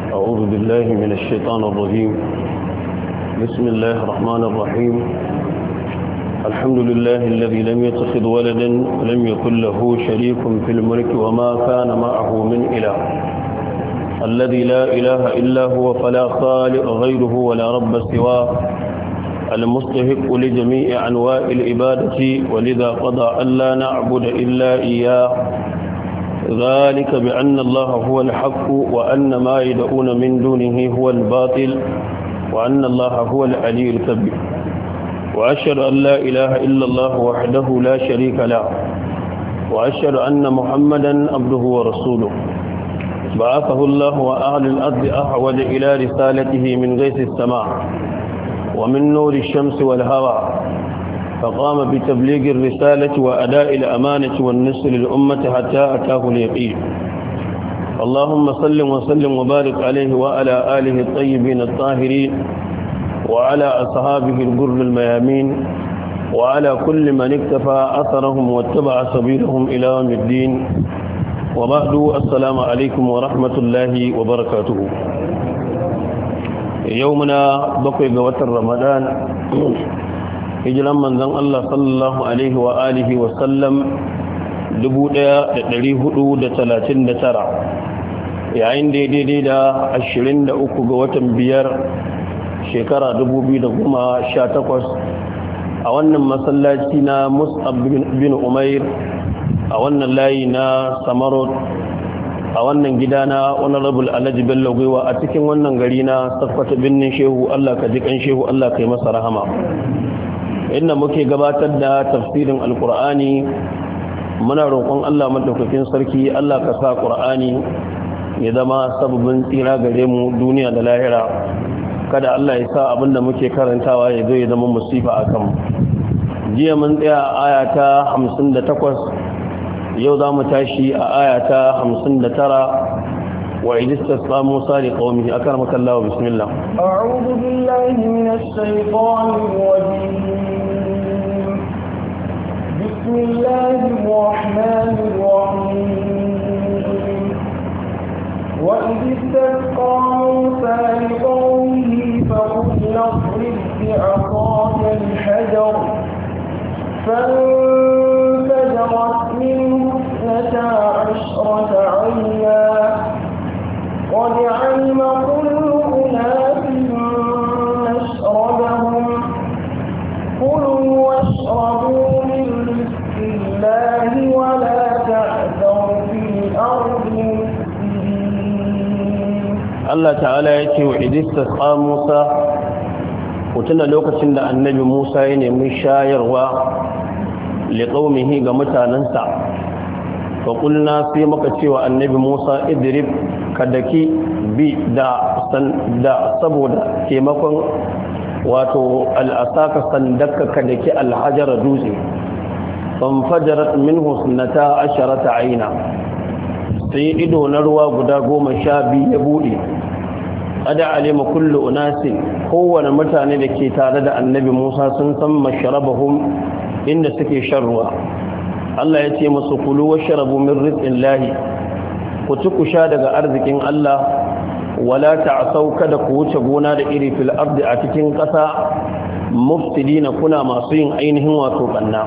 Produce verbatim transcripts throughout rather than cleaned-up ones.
أعوذ بالله من الشيطان الرجيم. بسم الله الرحمن الرحيم. الحمد لله الذي لم يتخذ ولدا ولم يكن له شريك في الملك وما كان معه من إله، الذي لا إله إلا هو فلا خالق غيره ولا رب سواه، المستحق لجميع أنواع العبادة، ولذا قضى ألا نعبد إلا إياه، ذلك بأن الله هو الحق وأن ما يدعون من دونه هو الباطل وأن الله هو العلي الكبير. وأشهد أن لا إله إلا الله وحده لا شريك له، وأشهد أن محمدا عبده ورسوله، بعثه الله وأهل الأرض أحوج إلى رسالته من غيث السماء ومن نور الشمس والهواء، فقام بتبليغ الرسالة وأداء الأمانة والنصر للأمة حتى أتاه اليقين. اللهم صل وسلم وبارك عليه وعلى آله الطيبين الطاهرين وعلى أصحابه الغر الميامين وعلى كل من اكتفى أثرهم واتبع سبيلهم إلى يوم الدين. وبعد، السلام عليكم ورحمة الله وبركاته. يومنا بقي قوة رمضان، hijiran manzon Allah sallallahu alaihi wa alihi wa sallam dubu ɗaya da ɗari hudu da talatin da tara, yayin da daidai da ashirin da uku ga watan biyar shekara dubu biyu da goma sha takwas a wannan masallaci na Mus'ab bin Umair a wannan layi na Samarot a wannan gida na Honorable Alhaji Bello Gwiwa a cikin wannan gari na Sakkwato Binnin Shehu. Allah ka ji kan Shehu, Allah ka yi masa rahama. Inda muke gabatar da tafsirin alkur'ani, muna roƙon Allah madaukakin sarki Allah ka sa qur'ani ya zama sababin tsira gare mu duniya da lahira. Kada Allah ya sa abinda muke karantawa ya zo ya zama musifa akan mu. Jiya mun tsaya a aya ta hamsin da takwas, yau za mu tashi a aya ta hamsin da tara. وإذ استسقى موسى لقومه. أكرمك الله، بسم الله. أعوذ بالله من الشيطان الرجيم. بسم الله الرحمن الرحيم. وإذ استسقى موسى لقومه فقل اضرب بعصاك الحجر فانفجرت منه اثنتا عشرة عينا قد علم كل أناس مشربهم كلوا واشربوا من رزق الله ولا تعثوا في الأرض مفسدين. الله تعالى يأتي وإذ استسقى موسى، وتنا لوكسن النبي موسى ينمي شاير لقومه كمتاننسا، فقلنا في مكتي والنبي موسى اضرب kadaki bi da da saboda taimakon wato al'asaka sandaka kadaki alhajara dutse, fanfajarat minhu sunnata asharata aina, sai ido na ruwa guda goma sha biyu ya bude. Ada alima kullu unasin, kowane mutane da ke tare da annabi Musa sun san masharabahum inda suke shan ruwa. Allah ya ce musu kulu washrabu min rizqillahi, ku ci ku sha daga arzikin Allah, wala ta'sau kada ku wuce gona da iri fil ardi a cikin ƙasa, mufsidina kuna masu yin ainihin wato banna.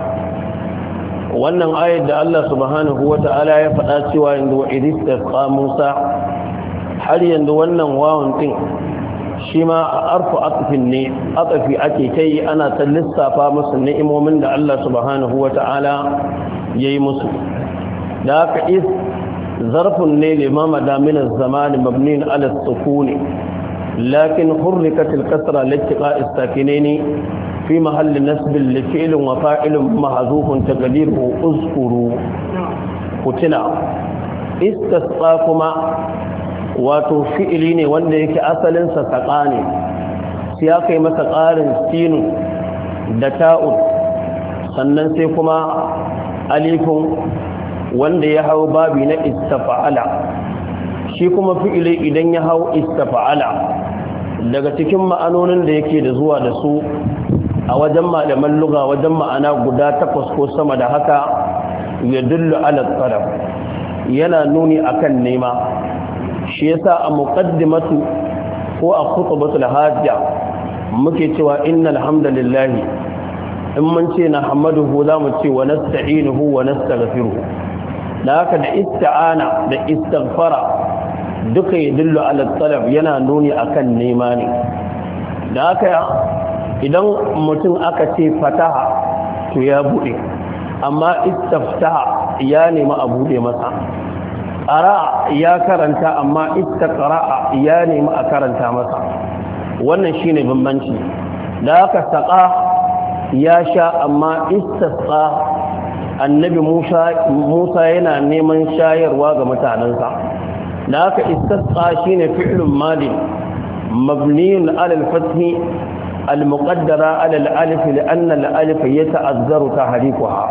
Wannan ayat da Allah subhanahu wata'ala ya faɗa cewa yanzu wa idistasqa Musa, har yanzu wannan wawan din shi ma a arfu atfin ne, atfi ake kai ana ta lissafa musu ni'imomin da Allah subhanahu wata'ala yayi musu. Da haka is ظرف لما مدى من الزمان مبني على السكون، لكن حركت الكسرة لاتقاء الساكنين في محل نسب لفعل وفاعل محذوف تقديره اذكروا. قتنا استسقاكما wato fi'ili ne wanda yake asalin sa saqa ne, sai aka yi masa ƙarin sinu da ta'ud, sannan sai kuma alifun wanda ya hau babi na istafa'ala. Shi kuma fi'ili idan ya hau istafa'ala, daga cikin ma'anonin da yake da zuwa da su a wajen malaman lugha wajen ma'ana guda takwas ko sama da haka, ya dullu ala talab, yana nuni akan nema. shi yasa a muqaddimatu ko a khutbatul hajja muke cewa innal hamdalillahi in mun ce na hamaduhu za mu ce wa nasta'inuhu wa nastaghfiruhu da haka da ista'ana da istighfara duka yadullu ala talab yana nuni akan nema ne da haka idan mutum aka ce fataha to ya bude amma istaftaha ya nemi a bude masa qara ya karanta amma istaqra ya nemi a karanta masa wannan shine bambanci da haka saqa ya sha amma istasqa annabi Musa Musa yana neman shayarwa ga mutanansa da haka istasqa shine fi'lun madi mabniun ala al-fath al-muqaddara ala al-alif li'anna al-alif yata'azzaru tahrikuha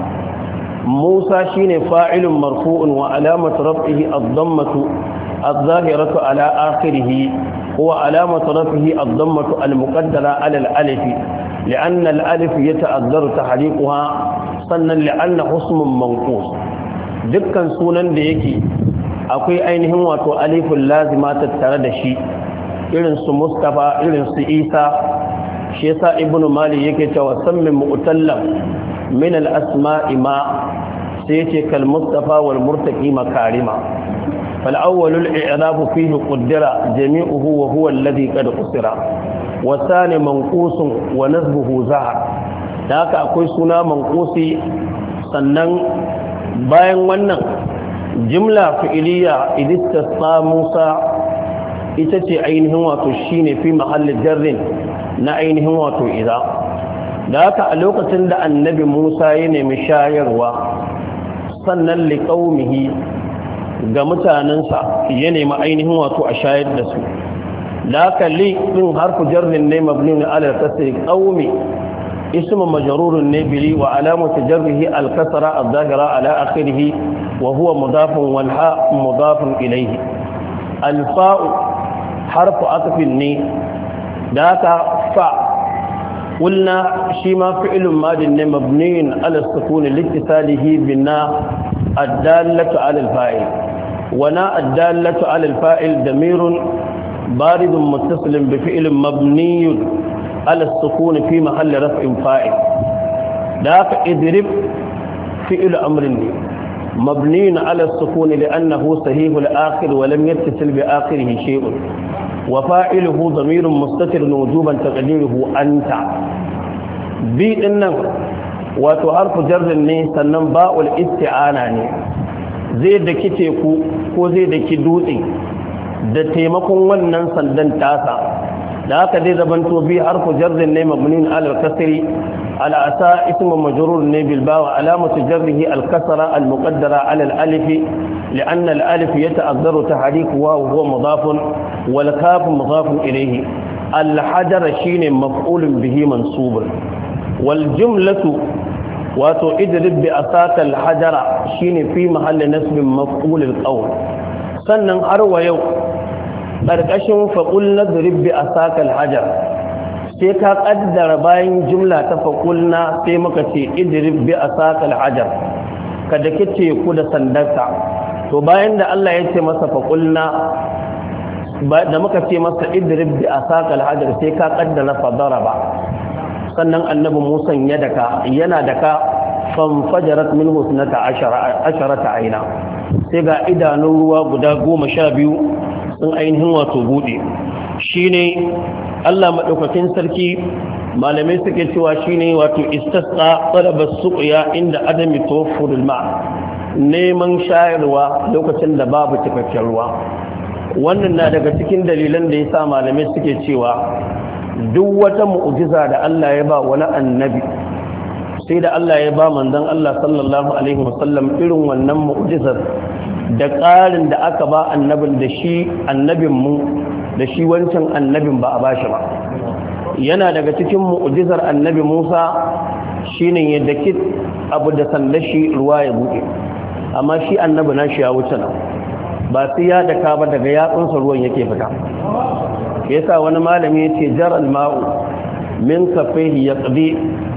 Musa shine fa'ilun marfu'un wa alamatu raf'ihi ad-dammatu الظاهرة على آخره هو علامة رفعه الضمة المقدرة على الألف لأن الألف يتأذر تحريكها صنا لأن اسم منقوص دكا سونا ديكي أقوي أينهم واتو ألف اللازمة تتردشي إرنس مصطفى إرنس إيسى شيسا ابن مالي يكي وسم مؤتلم من الأسماء ما سيتي كالمصطفى والمرتقي مكارمة فالأول الإعراب فيه قدر جميعه وهو الذي قد قصر والثاني منقوص ونسبه زهر ذاك أقول سنة منقوصي sannan bayan wannan jimla fi'iliya idistasqa Musa ita ce ainihin wato shine fi mahallin jarrin na ainihin wato idza da haka a lokacin da annabi Musa ya nemi shayarwa sannan liqaumihi ga mutanensa ya nemi ainihin wato a shayar da su da haka li din harfu jarrin ne mabniun ala kasri qaumi ismu majrurun ne bili wa alamatu jarrihi al-kasra adh-dhahira ala akhirih wa huwa mudafun wal ha mudafun ilayhi al-fa'u harfu atfin ne da haka fa قلنا شيما فعل ماض مبني على السكون لاتصاله بنا الدالة على الفاعل ونا الدالة على الفاعل ضمير بارد متصل بفعل مبني على السكون في محل رفع فاعل ذاك اضرب فعل أمر مبني على السكون لأنه صحيح الآخر ولم يتصل بآخره شيء وفاعله ضمير مستتر وجوبا تقديره أنت بإن وتعرف جر سنن باء الاستعانة zai da ki teku ko zai da ki dutse da taimakon wannan sandan tasa da haka dai zabanto bi harfu jarrin ne mabnin ala al-kasri ala asa ismu majrur ne bil ba wa alamatu jarrihi al-kasra al-muqaddara ala al-alif li'anna al-alif yata'azzaru tahrikuhu wa huwa mudafun wal kaf mudafun ilayhi al-hajar shine maf'ulun bihi mansubun wal jumlatu wato idrib bi asaka al-hajara shine fi mahalli nasbin maf'ul al-qawl sannan har wa yau karkashin faqul nadrib bi asaka al-hajar sai ka kaddara bayan jumla ta faqulna sai muka ce idrib bi asaka al-hajar kada kace ku da sandarka to bayan da Allah ya ce masa faqulna da muka ce masa idrib bi asaka al-hajar sai ka kaddara fadaraba sannan annabi Musa ya daka yana daka fanfajarat minhu sunata asharata aina sai ga idanun ruwa guda goma sha biyu sun ainihin wato bude shine Allah madaukakin sarki malamai suke cewa shine wato istasqa talaba suqya inda adami tawaffurul ma neman shayarwa lokacin da babu cikakken ruwa wannan na daga cikin dalilan da yasa malamai suke cewa duk wata mu'jiza da Allah ya ba wani annabi sai da Allah ya ba manzon Allah sallallahu alaihi wasallam irin wannan mu'jizar da ƙarin da aka ba annabin da shi annabin mu da shi wancan annabin ba a bashi ba yana daga cikin mu'jizar annabi Musa shine yadda kit abu da sanda shi ruwa ya buɗe amma shi annabi na shi ya wuce nan ba sai ya daka ba daga yatsunsa ruwan yake fita yasa wani malami yace jaral ma'u min kafaihi yaqdi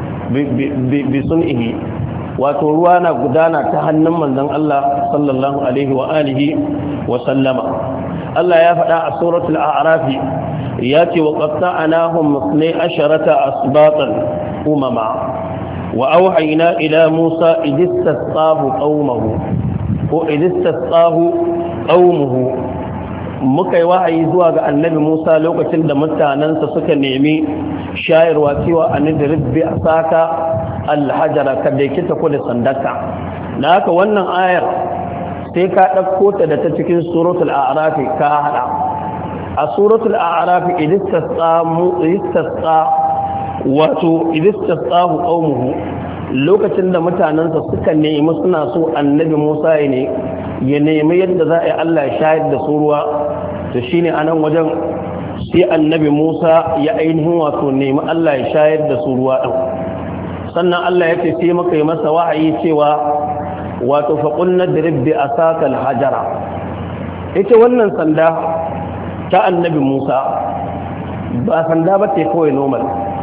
bi sun'ihi wato ruwa na gudana ta hannun manzon Allah sallallahu alaihi wa alihi wa sallama Allah ya faɗa a suratul a'raf ya ce wa qatta'nahum ithnay asharata asbatan umama wa awhayna ila Musa idistasqahu qaumahu ko idistasqahu qaumuhu muka yi wahayi zuwa ga annabi Musa lokacin da mutanensa suka nemi shayarwa cewa anidrib bi asaka alhajara kada ki ta kula sandaka na haka wannan ayar sai ka dauko ta da ta cikin suratul a'raf ka hada a suratul a'raf idistasqa mu idistasqa wato idistasqahu qaumuhu lokacin da mutanensa suka nemi suna so annabi Musa ya ne ya nemi yadda za a yi Allah ya shayar da su ruwa to shine anan wajen sai annabi Musa ya ainihin wato nemi Allah ya shayar da su ruwa din sannan Allah ya ce sai muka yi masa wahayi cewa wato fa qulna drib bi asaka al-hajara ita wannan sanda ta annabi Musa ba sanda ba ce kawai normal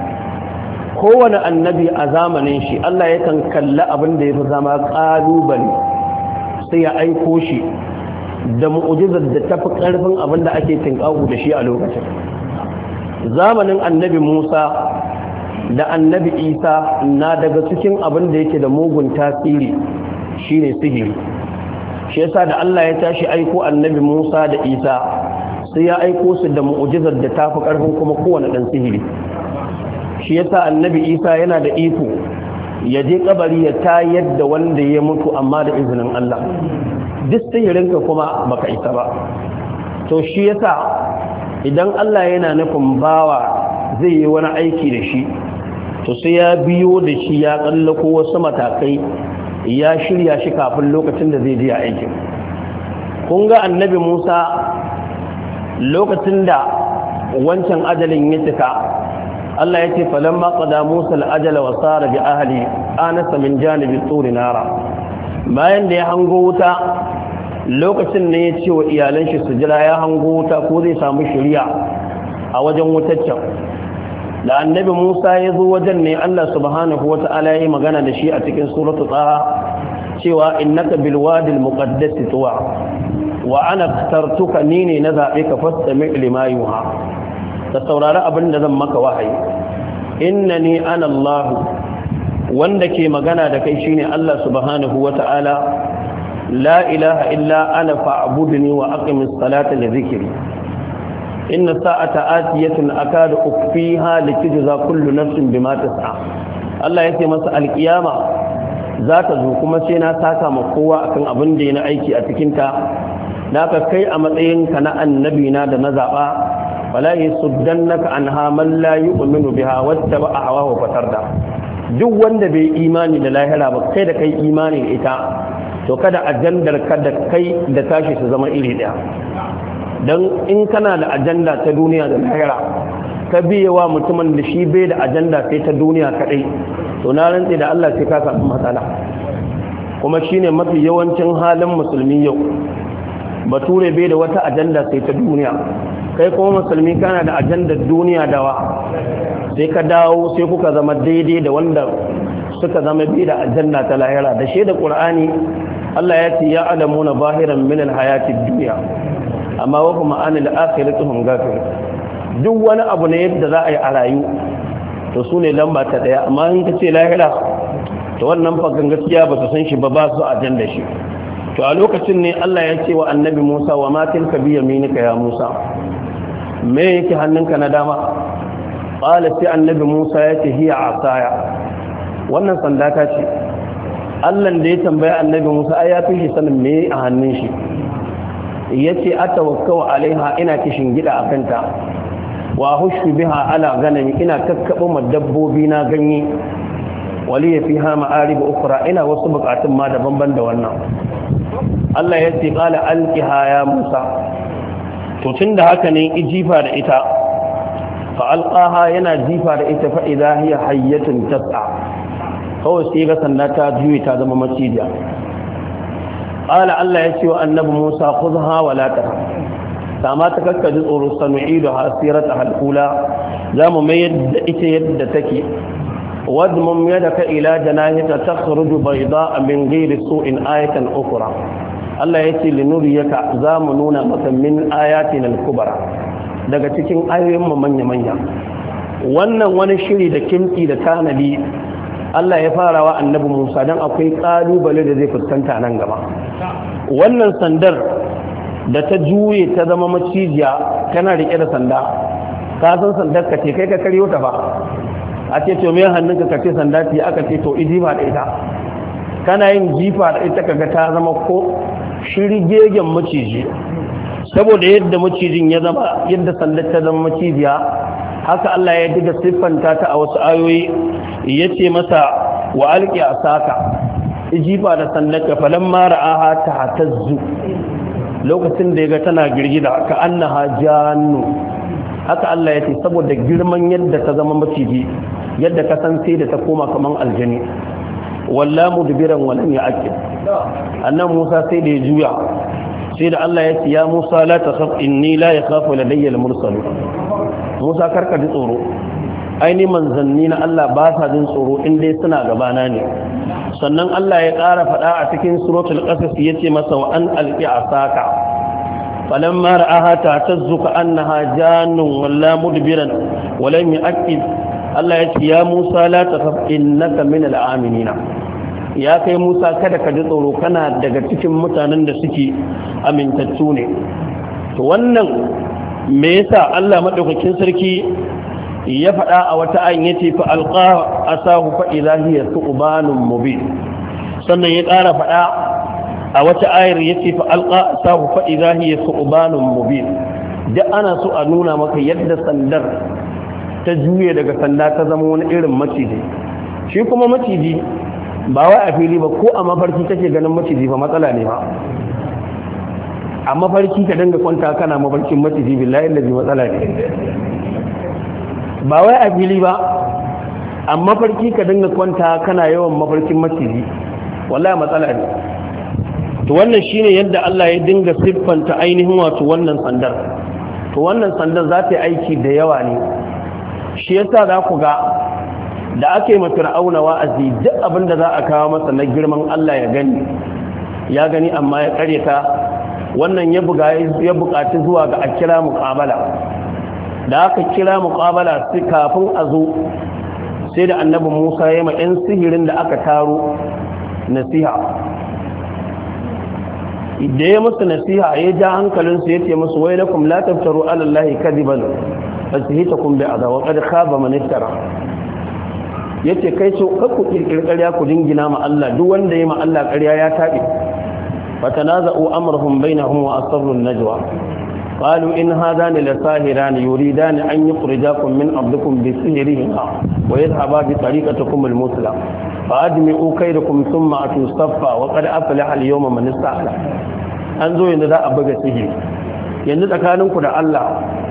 kowane annabi a zamanin shi Allah yakan kalla abin da ya fi zama ƙalubale sai ya aiko shi da mu'ujizar da tafi ƙarfin abin da ake tinkahu da shi a lokacin zamanin annabi Musa da annabi Isa na daga cikin abin da yake da mugun tasiri shine sihiri shi yasa da Allah ya tashi aiko annabi Musa da Isa sai ya aiko su da mu'ujizar da tafi ƙarfin kuma kowane ɗan sihiri shi yasa annabi Isa yana da iko ya je kabari ya tayar da wanda ya mutu amma da izinin Allah duk sihirinka kuma baka isa ba to shi yasa idan Allah yana nufin bawa zai yi wani aiki da shi to sai ya biyo da shi ya tsallako wasu matakai ya shirya shi kafin lokacin da zai je aikin kun ga annabi Musa lokacin da wancan ajalin ya cika Allah ya ce falamma qada Musa al-ajala wa sara bi ahli anasa min janibi turi nara bayan da ya hango wuta lokacin ne ya ce wa iyalan shi su jira ya hango wuta ko zai samu shiriya a wajen wutaccen da annabi Musa ya zo wajen ne Allah subhanahu wata'ala ya yi magana da shi a cikin suratu taha cewa innaka bil wadi al muqaddas tuwa wa ana tartuka ni ne na zabe ka fastami lima yuha ka saurari abin da zan maka wahayi innani ana Allah wanda ke magana da kai shine Allah subhanahu wata'ala la ilaha illa ana fa'budni wa aqimis salata li dhikri inna sa'ata atiyatun akadu ukfiha litujza kullu nafsin bima tas'a Allah yace masa alkiyama za ta zo kuma sai na saka ma kowa akan abin da yana aiki a cikin ta naka kai a matsayin ka na annabi na da na zaba fala yasuddannaka anha man la yu'minu biha wattaba ahwahu fatarda duk wanda bai imani da lahira ba kai da kai imani da ita to kada ajandar ka da kai da tashi su zama iri daya dan in kana da ajanda ta duniya da lahira ka biyewa mutumin da shi bai da ajanda sai ta duniya kadai to na rantsi da Allah sai ka samu matsala kuma shine mafi yawancin halin musulmi yau bature bai da wata ajanda sai ta duniya kai kuma musulmi kana da ajandar duniya dawa sai ka dawo sai kuka zama daidai da wanda suka zama bi da ajanda ta lahira da shaida qur'ani Allah ya ce ya alamuna zahiran min alhayati dunya amma wa kuma an al-akhirati hum ghafilun duk wani abu ne yadda za a yi a rayu to sune lamba ta daya amma in ka ce lahira to wannan fagan gaskiya ba su san shi ba ba su ajanda shi to a lokacin ne Allah ya ce wa annabi Musa wa ma tilka bi yaminika ya Musa me yake hannunka na dama qala sai annabi Musa ya ce hiya asaya wannan sanda ta ce Allah da ya tambaya annabi Musa ai ya fi shi sanin me a hannun shi yace atawakkau alaiha ina kishin gida akan ta wa hushu biha ala ganami ina kakkabo ma dabbobi na ganye wali fiha ma'arib ukhra ina wasu bukatun ma daban-ban da wannan Allah ya ce qala alqiha ya Musa to tunda haka ne ijifa da ita fa alqaha yana jifa da ita fa idha hiya hayyatun tas'a kawai sai ga sanda ta juye ta zama macidiya qala Allah ya ce wa annabi Musa khudha wa la ta sama ta kakkaji tsoro sanu'idu hasirata halqula zamu mai yadda ita yadda take wadmum yadaka ila janahika takhruju bayda'a min ghairi su'in ayatan ukhra Allah ya ce linuriyaka za mu nuna maka min ayatin al-kubra daga cikin ayoyin mu manya-manya. Wannan wani shiri da kimtsi da tanadi Allah ya fara wa annabi Musa dan akwai kalubale da zai fuskanta nan gaba. Wannan sandar da ta juye ta zama macijiya tana rike da sanda, ka san sandar ka ce kai ka karyo ta ba, a ce to me hannunka ka ce sanda ce, aka ce to ijifa da ita, kana yin jifa da ita kaga ta zama ko shirgegen maciji. Saboda yadda macijin ya zama, yadda sandar ta zama macijiya, haka Allah ya diga siffanta ta a wasu ayoyi, yace masa wa alqi asaka, ijifa da sandar ka falamma ra'aha tahtazzu, lokacin da yaga tana girgida ka annaha jannu. Haka Allah ya ce saboda girman yadda ta zama maciji, yadda ka san sai da ta koma kaman aljani. Walla mudbiran wa lam ya'qib, annan Musa sai da ya juya, sai da Allah ya ce ya Musa la takhaf inni la yakhafu ladayya al-mursalun. Musa karka ji tsoro, aini manzanni na Allah ba sa jin tsoro in dai suna gabana ne. Sannan Allah ya ƙara faɗa a cikin suratul qasas yace masa wa an alqi asaka falamma ra'aha ta'tazzu ka annaha jannun walla mudbiran wa lam ya'qib. Allah ya ce ya Musa la takhaf innaka min al-aminina, ya kai Musa kada ka ji tsoro, kana daga cikin mutanen da suke amintattu ne. To wannan me yasa Allah madaukakin sarki ya faɗa a wata ayin yace fa alqa asahu fa idha hiya thubanun mubin. Sannan ya ƙara faɗa a wata ayar yace fa alqa asahu fa idha hiya thubanun mubin. Da ana so a nuna maka yadda sandar ta juye daga sanda ta zama wani irin maciji. Shi kuma maciji ba wai a fili ba, ko a mafarki kake ganin maciji ba matsala ne ba. A mafarki ka dinga kwanta kana mafarkin maciji, billahi lazi matsala ne. Ba wai a fili ba, a mafarki ka dinga kwanta kana yawan mafarkin maciji, wallahi matsala ne. To wannan shine yadda Allah ya dinga siffanta ainihin wato wannan sandar. To wannan sandar za ta yi aiki da yawa ne. Shi yasa za ku ga da ake ma Fir'auna wa'azi, duk abin da za a kawo masa na girman Allah ya gani ya gani amma ya karyata. Wannan ya buga ya buƙaci zuwa ga a kira muqabala. Da aka kira muqabala sai kafin a zo sai da annabi Musa ya ma ɗan sihirin da aka taro nasiha. Da ya musu nasiha ya ja hankalinsu ya ce musu wai lakum la taftaru ala Allahi kadiban fasihitakum bi adha wa qad khaba man iftara. Yace kai so kakku kirkir ƙarya ku dingina ma Allah, duk wanda yayi ma Allah ƙarya ya tabe. fatanaza'u amrahum bainahum wa asarru an-najwa qalu in hadani lasahiran yuridani an yukhrijakum min ardikum bi sihrihima wa yadhhaba bi tariqatikum al-musla fa'admi'u kaydakum thumma atu saffa wa qad aflaha al-yawma man ista'ala. An zo yanzu za a buga sihiri yanzu tsakaninku da Allah,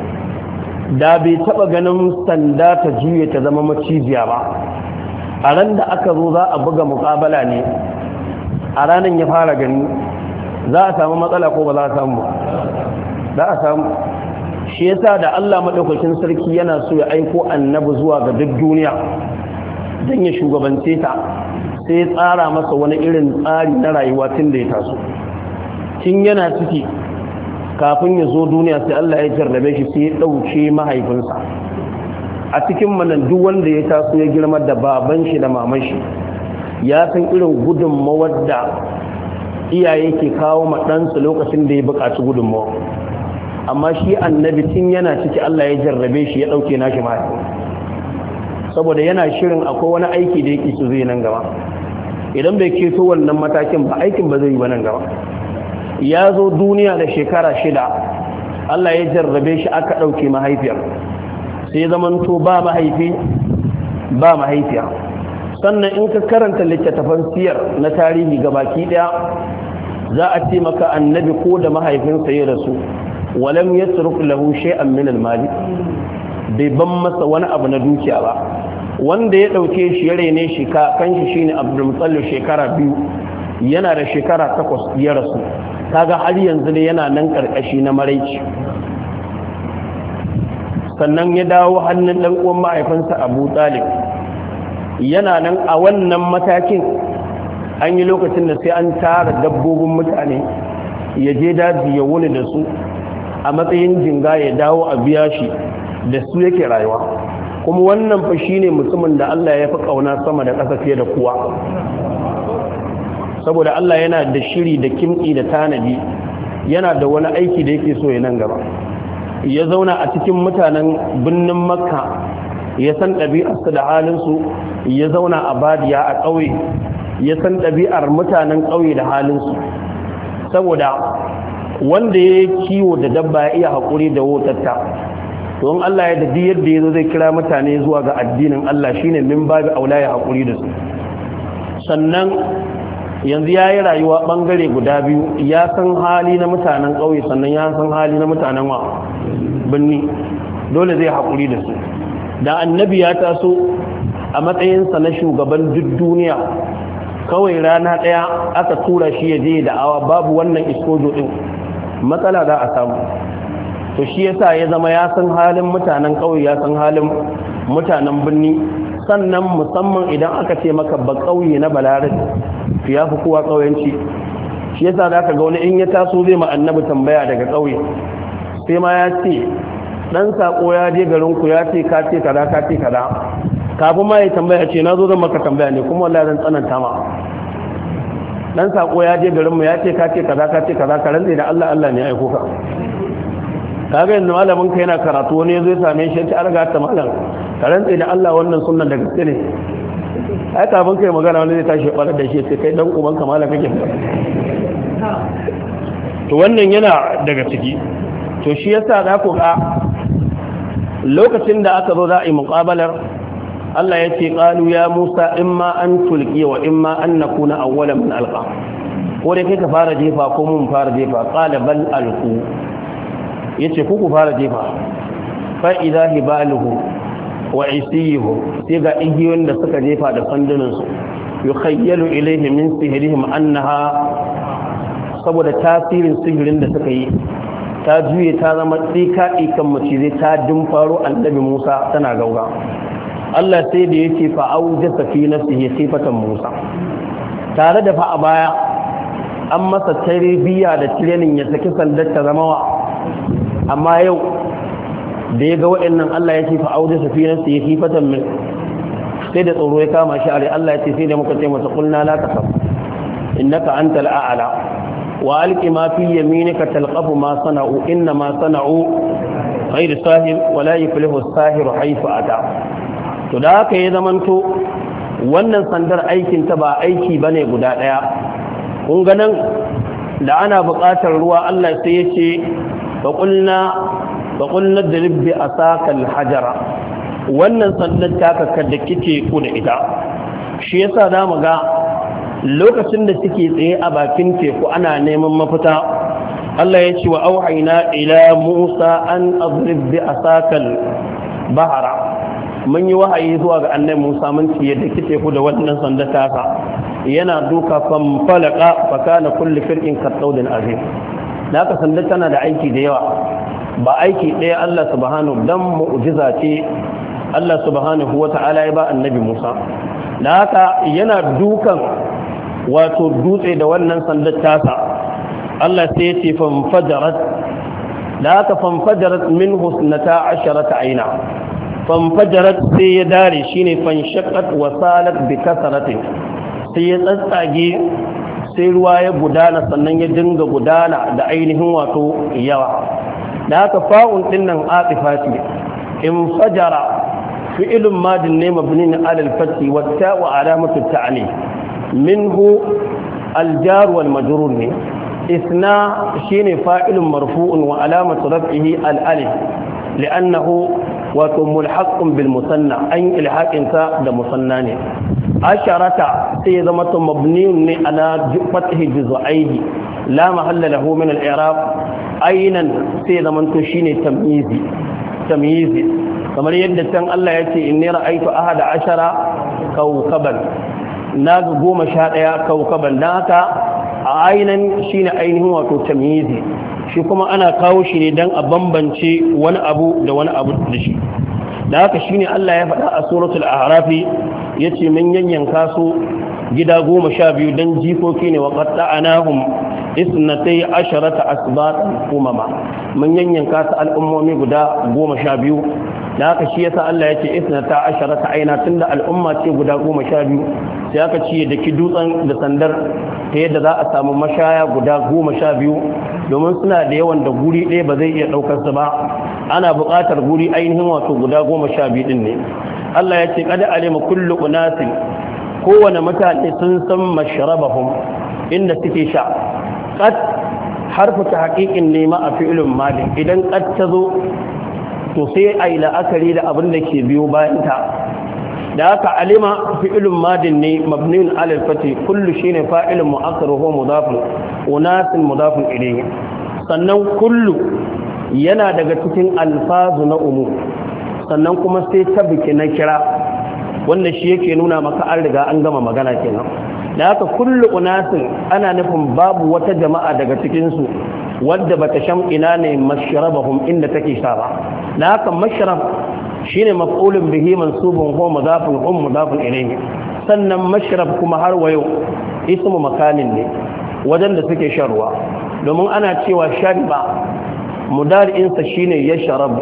da bai taba ganin sanda ta juye ta zama macijiya ba, a ran da aka zo za a buga muƙabala ne, a ranar ya fara gani, za a samu matsala ko ba za a samu? Za a samu. Shi yasa da Allah maɗaukakin sarki yana so ya aiko annabi zuwa ga duk duniya don ya shugabance ta, sai ya tsara masa wani irin tsari na rayuwa tun da ya taso. Tun yana ciki kafin ya zo duniya sai Allah ya jarrabe shi, sai ya ɗauke mahaifinsa. A cikin manan duk wanda ya taso ya girma da baban shi da maman shi, ya san irin gudunmawar da iyaye ke kawo ma ɗansu lokacin da ya buƙaci gudunmawa. Amma shi annabi tun yana ciki Allah ya jarrabe shi ya ɗauke nashi mahaifin, saboda yana shirin akwai wani aiki da yake su zai nan gaba. Idan bai keto wannan matakin ba, aikin ba zai yi ba nan gaba. Ya zo duniya da shekara shida, Allah ya jarrabe shi aka ɗauke mahaifiyar, sai zamanto ba mahaifi ba mahaifiya. Sannan in ka karanta littattafan siyar na tarihi gabaki ɗaya, za a ce maka annabi ko da mahaifinsa ya rasu, walam yatruk lahu shay'an min al-mali, bai ban masa wani abu na dukiya ba. Wanda ya ɗauke shi ya rene shi ka kan shi shine Abdul Muttalib, shekara biyu, yana da shekara takwas ya rasu. Kaga har yanzu ne yana nan karkashi na maraici. Sannan ya dawo hannun dan uwan mahaifinsa Abu Talib, yana nan a wannan matakin. An yi lokacin da sai an tara dabbobin mutane ya je daji ya wuni da su a matsayin jinga ya dawo a biya shi da su yake rayuwa. kuma wannan fa shine mutumin da Allah ya fi kauna sama da ƙasa fiye da kowa, saboda Allah yana da shiri da kimtsi da tanadi, yana da wani aiki da yake so ya nan gaba. Ya zauna a cikin mutanen birnin Makka, ya san ɗabi'arsu da halinsu, ya zauna a badiya a ƙauye, ya san ɗabi'ar mutanen ƙauye da halinsu, saboda wanda ya kiwo da dabba ya iya haƙuri da wotatta. don Allah ya dadi yadda ya zo zai kira mutane zuwa ga addinin Allah shine min babu aula ya haƙuri da su. Sannan yanzu ya yi rayuwa ɓangare guda biyu, ya san hali na mutanen ƙauye sannan ya san hali na mutanen wa birni, dole zai haƙuri da su. Da annabi ya taso a matsayinsa na shugaban duk duniya, kawai rana ɗaya aka tura shi ya je da'awa, babu wannan iskojo ɗin, matsala za a samu. To shi yasa ya zama ya san halin mutanen ƙauye, ya san halin mutanen birni. Sannan musamman idan aka ce maka ba ƙauye na balarabe ya fi kowa ƙauyenci. Shi yasa za ka ga wani in ya taso zai ma annabi tambaya daga ƙauye, sai ma ya ce ɗan saƙo ya je garinku ya ce ka ce kaza ka ce kaza, kafin ma ya tambaya ce na zo zan maka tambaya ne kuma wallahi zan tsananta ma. ɗan saƙo ya je garinmu ya ce ka ce kaza ka ce kaza, ka rantse da Allah Allah ne ya aiko ka. kaga yanzu malamin ka yana karatu wani zai same shi ya ce an ga ta malam ka rantse da Allah wannan sunnan da gaske ne. ai kafin kai magana wani zai tashi barar da shi sai kai dan uban ka malam kake. to wannan yana daga ciki. to shi yasa za ku ga lokacin da aka zo za a yi muqabalar, Allah ya ce qalu ya Musa imma an tulqi wa imma an nakuna awwala man alqa, ko dai kai ka fara jefa ko mun fara jefa. qala bal alqu, yace ku ku fara jefa. fa idha hibaluhu wa isiyuhu, sai ga igiyoyin da suka jefa da sandunan su, yukhayyalu ilayhi min sihrihim annaha, saboda tasirin sihirin da suka yi ta juye ta zama tsika ikan macizai ta dimfaro annabi Musa tana gauga. Allah sai da yake fa aujasa fi nafsihi sifatan Musa, tare da fa a baya an masa tarbiyya da training ya saki sandar ta zama wa, amma yau da ya ga waɗannan Allah ya ce fa aujasa fi nafsihi sifatan min, sai da tsoro ya kama shi are. Allah ya ce sai da muka ce masa qulna la takaf innaka antal a'la wa alqi ma fi yaminika talqafu ma sana'u inna ma sana'u ghayr sahil wa la yuflihu as-sahiru haythu ata. to da haka ya zamanto wannan sandar aikin ta ba aiki bane guda daya. kun ga nan da ana buƙatar ruwa Allah sai ya ce fa qulna fa qulna drib bi asaka al-hajara, wannan sandar taka kada kike ku da ita. shi yasa zamu ga lokacin da suke tsaye a bakin teku ana neman mafita, Allah ya ce wa auhayna ila Musa an adrib bi asakal bahara, mun yi wahayi zuwa ga annabi Musa mun ce yadda kike ku da wannan sanda taka, yana duka fan falaka fa kana kullu firqin katawdin azim. da haka sanda tana da aiki da yawa, ba aiki ɗaya. Allah subhanahu dan mu'jiza ce Allah subhanahu wata'ala ya ba annabi Musa. da haka yana dukan wato dutse da wannan sandar tasa, Allah sai ya ce fanfajarat, da haka fanfajarat min husnata asharata aina. fanfajarat sai ya dare shine fanshaqqat wa salat bi kasratin, sai ya tsatsage, sai ruwa ya gudana sannan ya dinga gudana da ainihin wato yawa. da haka fa'un dinnan atifati in fajara fi'ilun madin ne mabnin ala al-fathi wa ta'u alamatu ta'ani minhu al-jar wal majrur ne. isna shine fa'ilun marfu'un wa alamatu raf'ihi al-alif li'annahu wato mulhaqqun bil musanna, an ilhaqin sa da musanna ne. asharata sai zama to mabniun ne ala fathi juz'aihi la mahalla lahu min al-i'rab. aynan sai zama to shine tamyizi tamyizi kamar yadda can Allah yace inni ra'aytu ahada ashara kawkaban, naga goma sha daya kawkaban. dan haka a aynan shine ainihin wato tamyizi, shi kuma ana kawo shi ne dan a bambance wani abu da wani abu da shi. da haka shine Allah ya faɗa a suratul a'raf yace mun yanyanka su gida goma sha biyu dan jikoki ne, wa qatta'nahum isnatai asharata asbatan umama mun yanyanka su al'ummomi guda goma sha biyu da haka shi yasa Allah ya ce isnata asharata aina tunda al'umma ce guda goma sha biyu sai aka ce da ki dutsen da sandar ta yadda za a samu mashaya guda goma sha biyu domin suna da yawan da guri ɗaya ba zai iya ɗaukar su ba ana buƙatar guri ainihin wato guda goma sha biyu ɗin ne Allah ya ce kada alima kullu unasin kowane mutane sun san mashrabahum inda suke sha qad harfu ta haqiqin ne ma a fi'lun madi idan qad ta zo to sai ai la'akari da abin da ke biyo bayan ta da haka alima fi'lun madin ne mabniun ala al-fath kullu shine fa'ilun mu'akkar huwa mudafun unasin mudafun ilayhi sannan kullu yana daga cikin alfazu na umu sannan kuma sai ta biki na kira wanda shi yake nuna maka an riga an gama magana kenan da haka kullu unasin ana nufin babu wata jama'a daga cikin su wadda bata sham ina ne mashrabahum inda take sha ba da haka mashrab shine maf'ulun bihi mansubun huwa mudafun hum mudafun ilayhi sannan mashrab kuma har wayo ismu makanin ne wajen da suke sharwa domin ana cewa shariba mudari'in sa shine yashrabu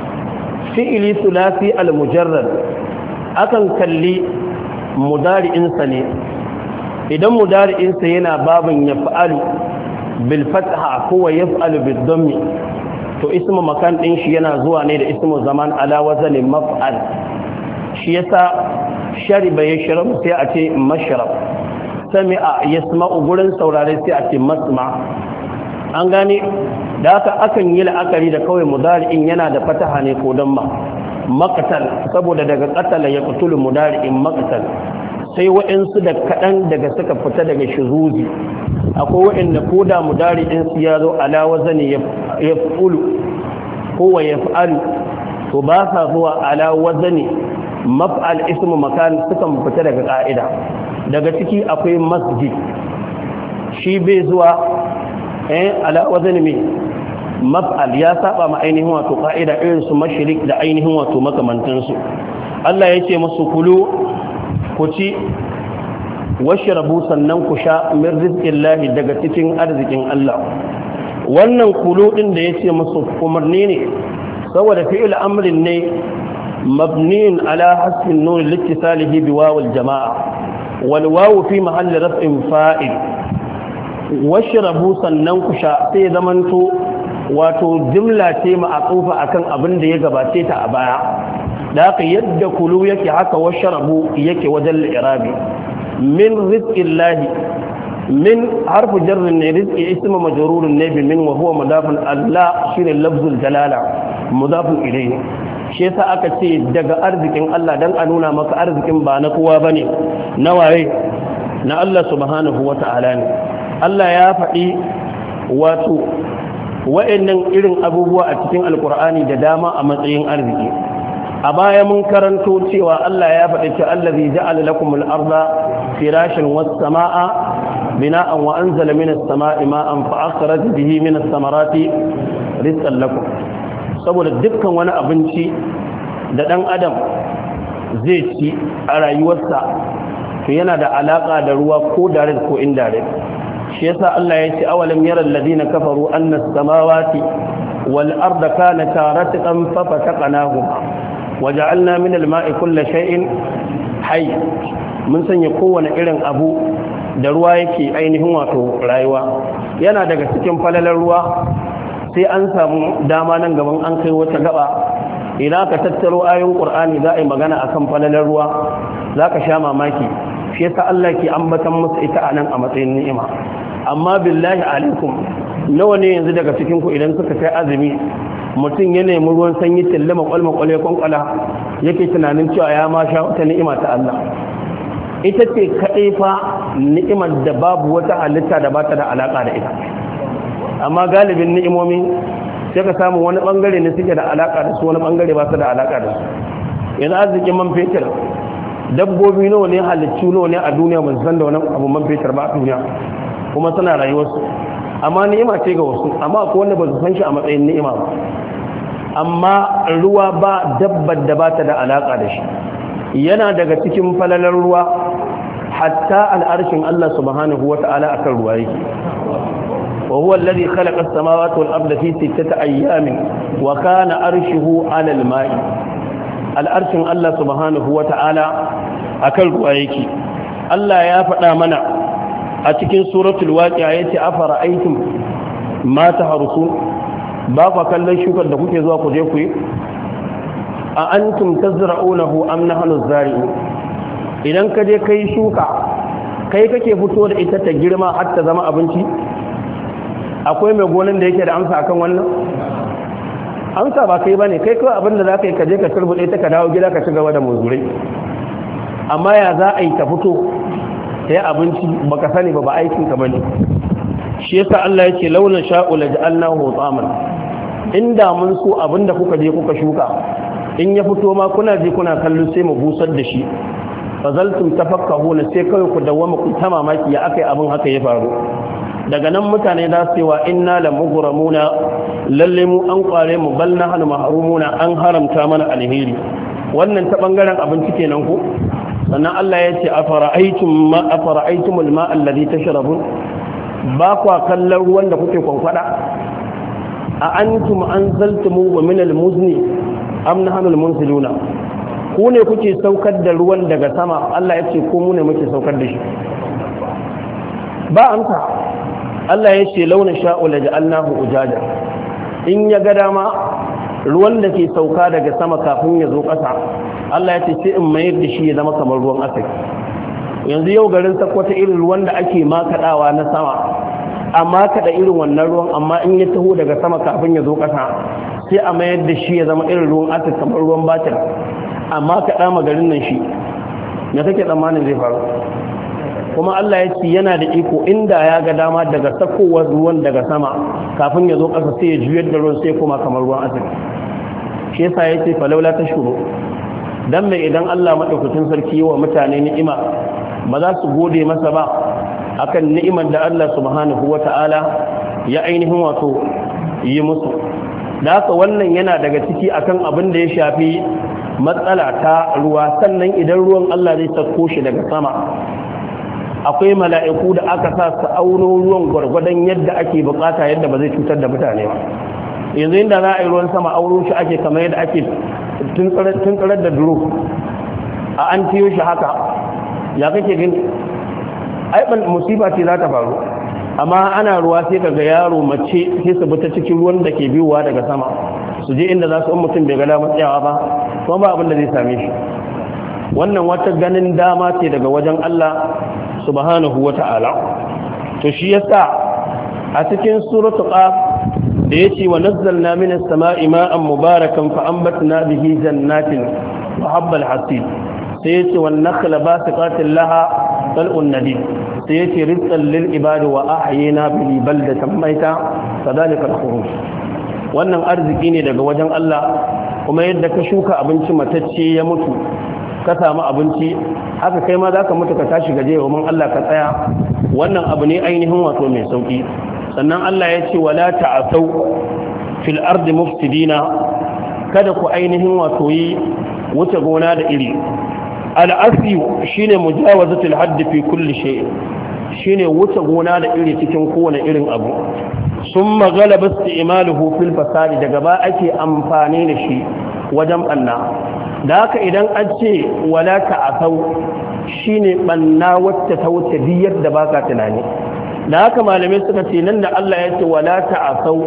fi'li thulathi al-mujarrad akan kalli mudari'insa ne idan mudari'insa yana babin yaf'alu bil fatha ko yaf'alu bid dammi to ismu makan din shi yana zuwa ne da ismu zaman ala wazani maf'al shi yasa shariba yashrabu sai a ce mashrab sami'a yasma'u gurin saurare sai a ce masma an gane da haka akan yi la'akari da kawai mudari'in yana da fataha ne ko damma maqtal saboda daga qatala ya qutulu mudari'in maqtal sai wa'insu da kadan daga suka fita daga shuzuzi akwai wa'inda koda mudari'in su ya zo ala wazani yaf'ulu ko wa yaf'alu to ba sa zuwa ala wazani maf'al ismu makan sukan fita daga ka'ida daga ciki akwai masjid shi bai zuwa eh ala wazani me maf'al ya saba ma ainihin wato ka'ida irin su mashrik da ainihin wato makamantansu Allah ya ce musu kulu ku ci washrabu sannan ku sha min rizqillahi daga cikin arzikin Allah wannan kulu din da yace musu umarni ne saboda fi'il amrin ne mabniun ala hasbin nun liittisalihi biwawil jamaa wal wawu fi mahalli raf'in fa'il washrabu sannan ku sha sai zamanto wato jimla ce ma'atufa akan abin da ya gabace ta a baya da haka yadda kulu yake haka washrabu yake wajen irabi min rizqillahi min harfu jarrin ne rizqi ismu majrurun ne bi min wa huwa mudafun Allah shine lafzul jalala mudafun ilayhi shi yasa aka ce daga arzikin Allah dan a nuna maka arzikin ba na kowa bane na waye na Allah subhanahu wata'ala ne Allah ya faɗi wato wa'annan irin abubuwa a cikin alkur'ani da dama a matsayin arziki a baya mun karanto cewa Allah ya faɗi cewa allazi ja'ala lakumul arda firashan was samaa bina'an wa anzala minas samaa'i ma'an fa akhraja bihi minas samarati rizqan lakum saboda dukkan wani abinci da dan adam zai ci a rayuwarsa to yana da alaka da ruwa ko direct ko indirect shi yasa Allah ya ce awalam yaral ladina kafaru anna as-samawati wal arda kanata ratqan fa fataqnahuma waja'alna min al-ma'i kulli shay'in hayy mun sanya kowane irin abu da ruwa yake ainihin wato rayuwa yana daga cikin falalar ruwa sai an samu dama nan gaban an kai wata gaba idan ka tattaro ayoyin Qur'ani za a yi magana akan falalar ruwa zaka sha mamaki shi yasa Allah ke ambatan musu ita anan a matsayin ni'ima amma billahi alaikum nawa ne yanzu daga cikin ku idan suka kai azumi mutum ya nemi ruwan sanyi tillama kwalma kwale kwankwala yake tunanin cewa ya ma sha wata ni'ima ta Allah ita ce kaɗai fa ni'imar da babu wata halitta da ba ta da alaka da ita amma galibin ni'imomi sai ka samu wani bangare ne suke da alaka da su wani bangare ba su da alaka da su yanzu arzikin man fetur dabbobi nawa ne halittu nawa ne a duniya ba su san da wani abu man fetur ba a duniya kuma suna rayuwarsu amma ni'ima ce ga wasu amma akwai wanda ba su san shi a matsayin ni'ima ba amma ruwa ba dabbar da ba ta da alaka da shi yana daga cikin falalar ruwa hatta al'arshin Allah subhanahu wata'ala akan ruwa yake wa huwa alladhi khalaqa as-samawati wal arda fi sittati ayyamin wa kana arshuhu 'ala al-ma'i al-arshin Allah subhanahu wa ta'ala akan ruwa yake Allah ya faɗa mana a cikin suratul waqi'a yace afara aitum ma taharusun ba ku kallon shukar da kuke zuwa ku je ku yi a antum tazra'unahu am nahnu zari'un idan ka je kai shuka kai kake fito da ita ta girma har ta zama abinci akwai mai gonan da yake da amsa akan wannan amsa ba kai bane kai kawai abin da za ka yi ka je ka turbuɗe ta ka dawo gida ka ci gaba da muzurai amma ya za a yi ta fito ta yi abinci baka sani ba ba aikin ka bane shi yasa Allah yake launa sha'u la ja'alnahu hutaman inda mun so abinda kuka je kuka shuka in ya fito ma kuna je kuna kallo sai mu busar da shi fazaltum tafakkahuna sai kai ku dawama ku ta mamaki ya akai abin haka ya faru daga nan mutane da su wa inna la mughramuna lalle mu an kware mu bal nahnu mahrumuna an haramta mana alheri wannan ta bangaren abinci kenan ko sannan Allah ya ce afara'aytum ma afara'aytumul ma'a alladhi tashrabun ba kwa kallon ruwan da kuke kwankwada a antum anzaltumu min al-muzni am nahnu al-munziluna ku ne kuke saukar da ruwan daga sama Allah ya ce ko mu ne muke saukar da shi ba amsa Allah ya ce launa sha'u la ja'alnahu ujaja in ya ga dama ruwan da ke sauka daga sama kafin ya zo ƙasa Allah ya ce sai in mayar da shi ya zama kamar ruwan asali yanzu yau garin sakwata irin ruwan da ake makaɗawa na sama amma kaɗa irin wannan ruwan amma in ya taho daga sama kafin ya zo ƙasa sai a mayar da shi ya zama irin ruwan asali kamar ruwan batir amma kaɗa magarin nan shi me kake tsammanin zai faru kuma Allah ya ce yana da iko inda ya ga dama daga sakowar ruwan daga sama kafin ya zo ƙasa sai ya juyar da ruwan sai kuma kamar ruwan asali shi yasa ya ce falaula tashkuru dan mai idan Allah madaukakin sarki wa mutane ni'ima ba za su gode masa ba akan ni'imar da Allah subhanahu wata'ala ya ainihin wato yi musu da haka wannan yana daga ciki akan abin da ya shafi matsala ta ruwa sannan idan ruwan Allah zai sako shi daga sama akwai mala'iku da aka sa su auno ruwan gwargwadon yadda ake bukata yadda ba zai cutar da mutane ba yanzu inda za a yi ruwan sama auro shi ake kamar yadda ake tunkarar da duro a an tiyo shi haka ya kake gani aiban musiba ce za ta faru amma ana ruwa sai kaga yaro mace sai su bi ta cikin ruwan da ke biyowa daga sama su je inda za su in mutum bai ga damar tsayawa ba kuma ba abin da zai same shi wannan wata ganin dama ce daga wajen Allah subhanahu wa ta'ala to shi yasa a cikin suratu qaf da yace wa nazzalna minas sama'i ma'an mubarakan fa anbatna bihi jannatin wa habbal hasid sai yace wan nakhla basiqatin laha tal'un nadid sai yace rizqan lil ibadi wa ahyayna bihi baldatan mayta kadhalika al-khuruj wannan arziki ne daga wajen Allah kuma yadda ka shuka abinci matacce ya mutu ka samu abinci haka kai ma za ka mutu ka tashi gaje domin Allah ka tsaya wannan abu ne ainihin wato mai sauki sannan Allah ya ce wala ta'asau fil ardi mufsidina kada ku ainihin wato yi wuce gona da iri al'asiyu shine mujawazatul hadd fi kulli shay shine wuce gona da iri cikin kowane irin abu summa galaba isti'maluhu fil fasadi daga ba ake amfani da shi wajen banna da haka idan an ce wala ta'asau shine banna wacce ta wuce biyar da baka tunani da haka malamai suka ce nan da Allah ya ce wala ta'asau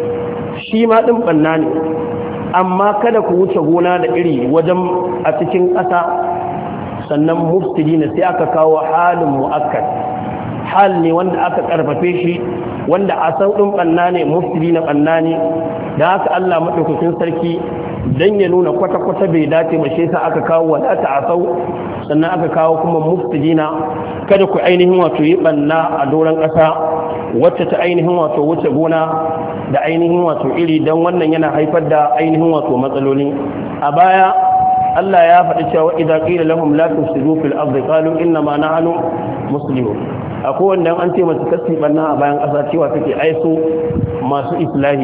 shi ma din banna ne amma kada ku wuce gona da iri wajen a cikin ƙasa sannan mufsidina sai aka kawo halin mu'akkad hal ne wanda aka karfafe shi wanda asau din banna ne mufsidina banna ne da haka Allah madaukakin sarki dan ya nuna kwata-kwata bai dace ba shi yasa aka kawo wala ta'asau sannan aka kawo kuma mufsidina kada ku ainihin wato yi banna a doron ƙasa wacce ta ainihin wato wuce gona da ainihin wato iri dan wannan yana haifar da ainihin wato matsaloli a baya Allah ya faɗi cewa idza qila lahum la tusidu fil ardi qalu inna ma nahnu muslimun akwai wanda an ce masu kasi banna a bayan ƙasa cewa take aiso masu islahi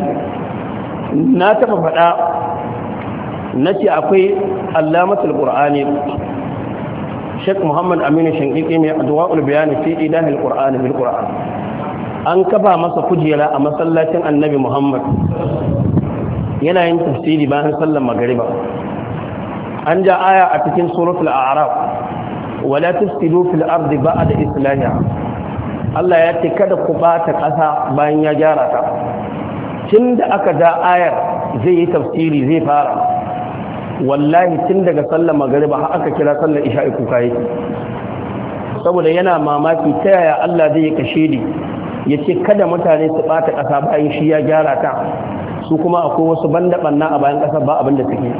na taɓa faɗa na ce akwai allamatul qur'ani Sheikh Muhammad Aminu Shankiki mai adwa'ul bayani fi idahil qur'ani bil qur'an an kafa masa kujera a masallacin annabi Muhammad yana yin tafsiri bayan sallar magariba. An ja aya a cikin suratul a'raf wala tufsidu fil ardi ba'da islahiha. Allah ya ce kada ku bata ƙasa bayan ya gyara ta. Tun da aka ja ayar zai yi tafsiri zai fara, wallahi tun daga sallar magariba har aka kira sallar isha'i kuka yake, saboda yana mamaki ta yaya Allah zai yi kashe ni ya ce kada mutane su ɓata ƙasa bayan shi ya gyara ta, su kuma akwai wasu banda ɓanna a bayan ƙasa ba abin da suke,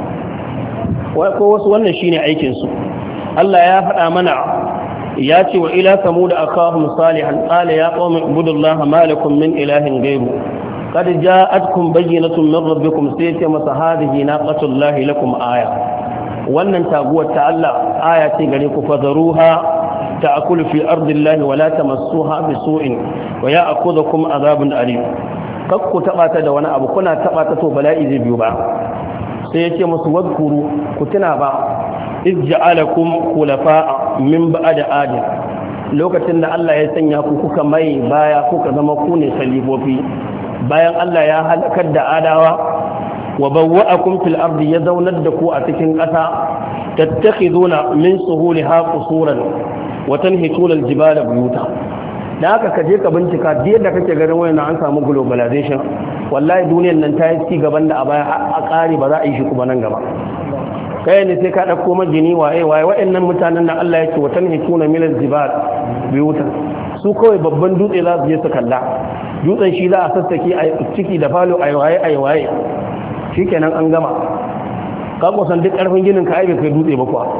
ko wasu wannan shine aikinsu. Allah ya faɗa mana ya ce wa ila samud akahum salihan qala ya qaumi ibudullaha ma lakum min ilahin ghayru qad ja'atkum bayyinatun min rabbikum sai ce masa hadihi naqatullahi lakum aya. Wannan taguwar ta Allah aya ce gare ku, fadaruha ta'kulu fi ardillahi wa la tamassuha bisu'in wa ya'khudhukum adhabun alim. Kakku taba ta da wani abu, kuna taba ta to bala'i zai biyo ba. Sai yace musu wadkuru, ku tuna ba ij'alakum khulafa'a min ba'd adi, lokacin da Allah ya sanya ku kuka mai baya kuka zama ku ne khalifofi bayan Allah ya halakar da adawa. wa bawwa'akum fil ardi, ya zaunar da ku a cikin ƙasa, tattakhiduna min suhuliha qusuran wa tanhituna aljibala buyuta. da haka ka je ka bincika da yadda kake garin wayan an samu globalization, wallahi duniyar nan ta yi ci gaban da a baya a ƙari ba za a yi shi kuma nan gaba. kai ne sai ka dauko magini waye waye wayannan mutanen da Allah yake wa tanhituna min aljibal buyuta, su kawai babban dutse za su je su kalla, dutsen shi za a sassake a ciki da falo a waye a waye, shikenan an gama. ka kusan duk karfin ginin ka aibe kai dutse ba kuwa,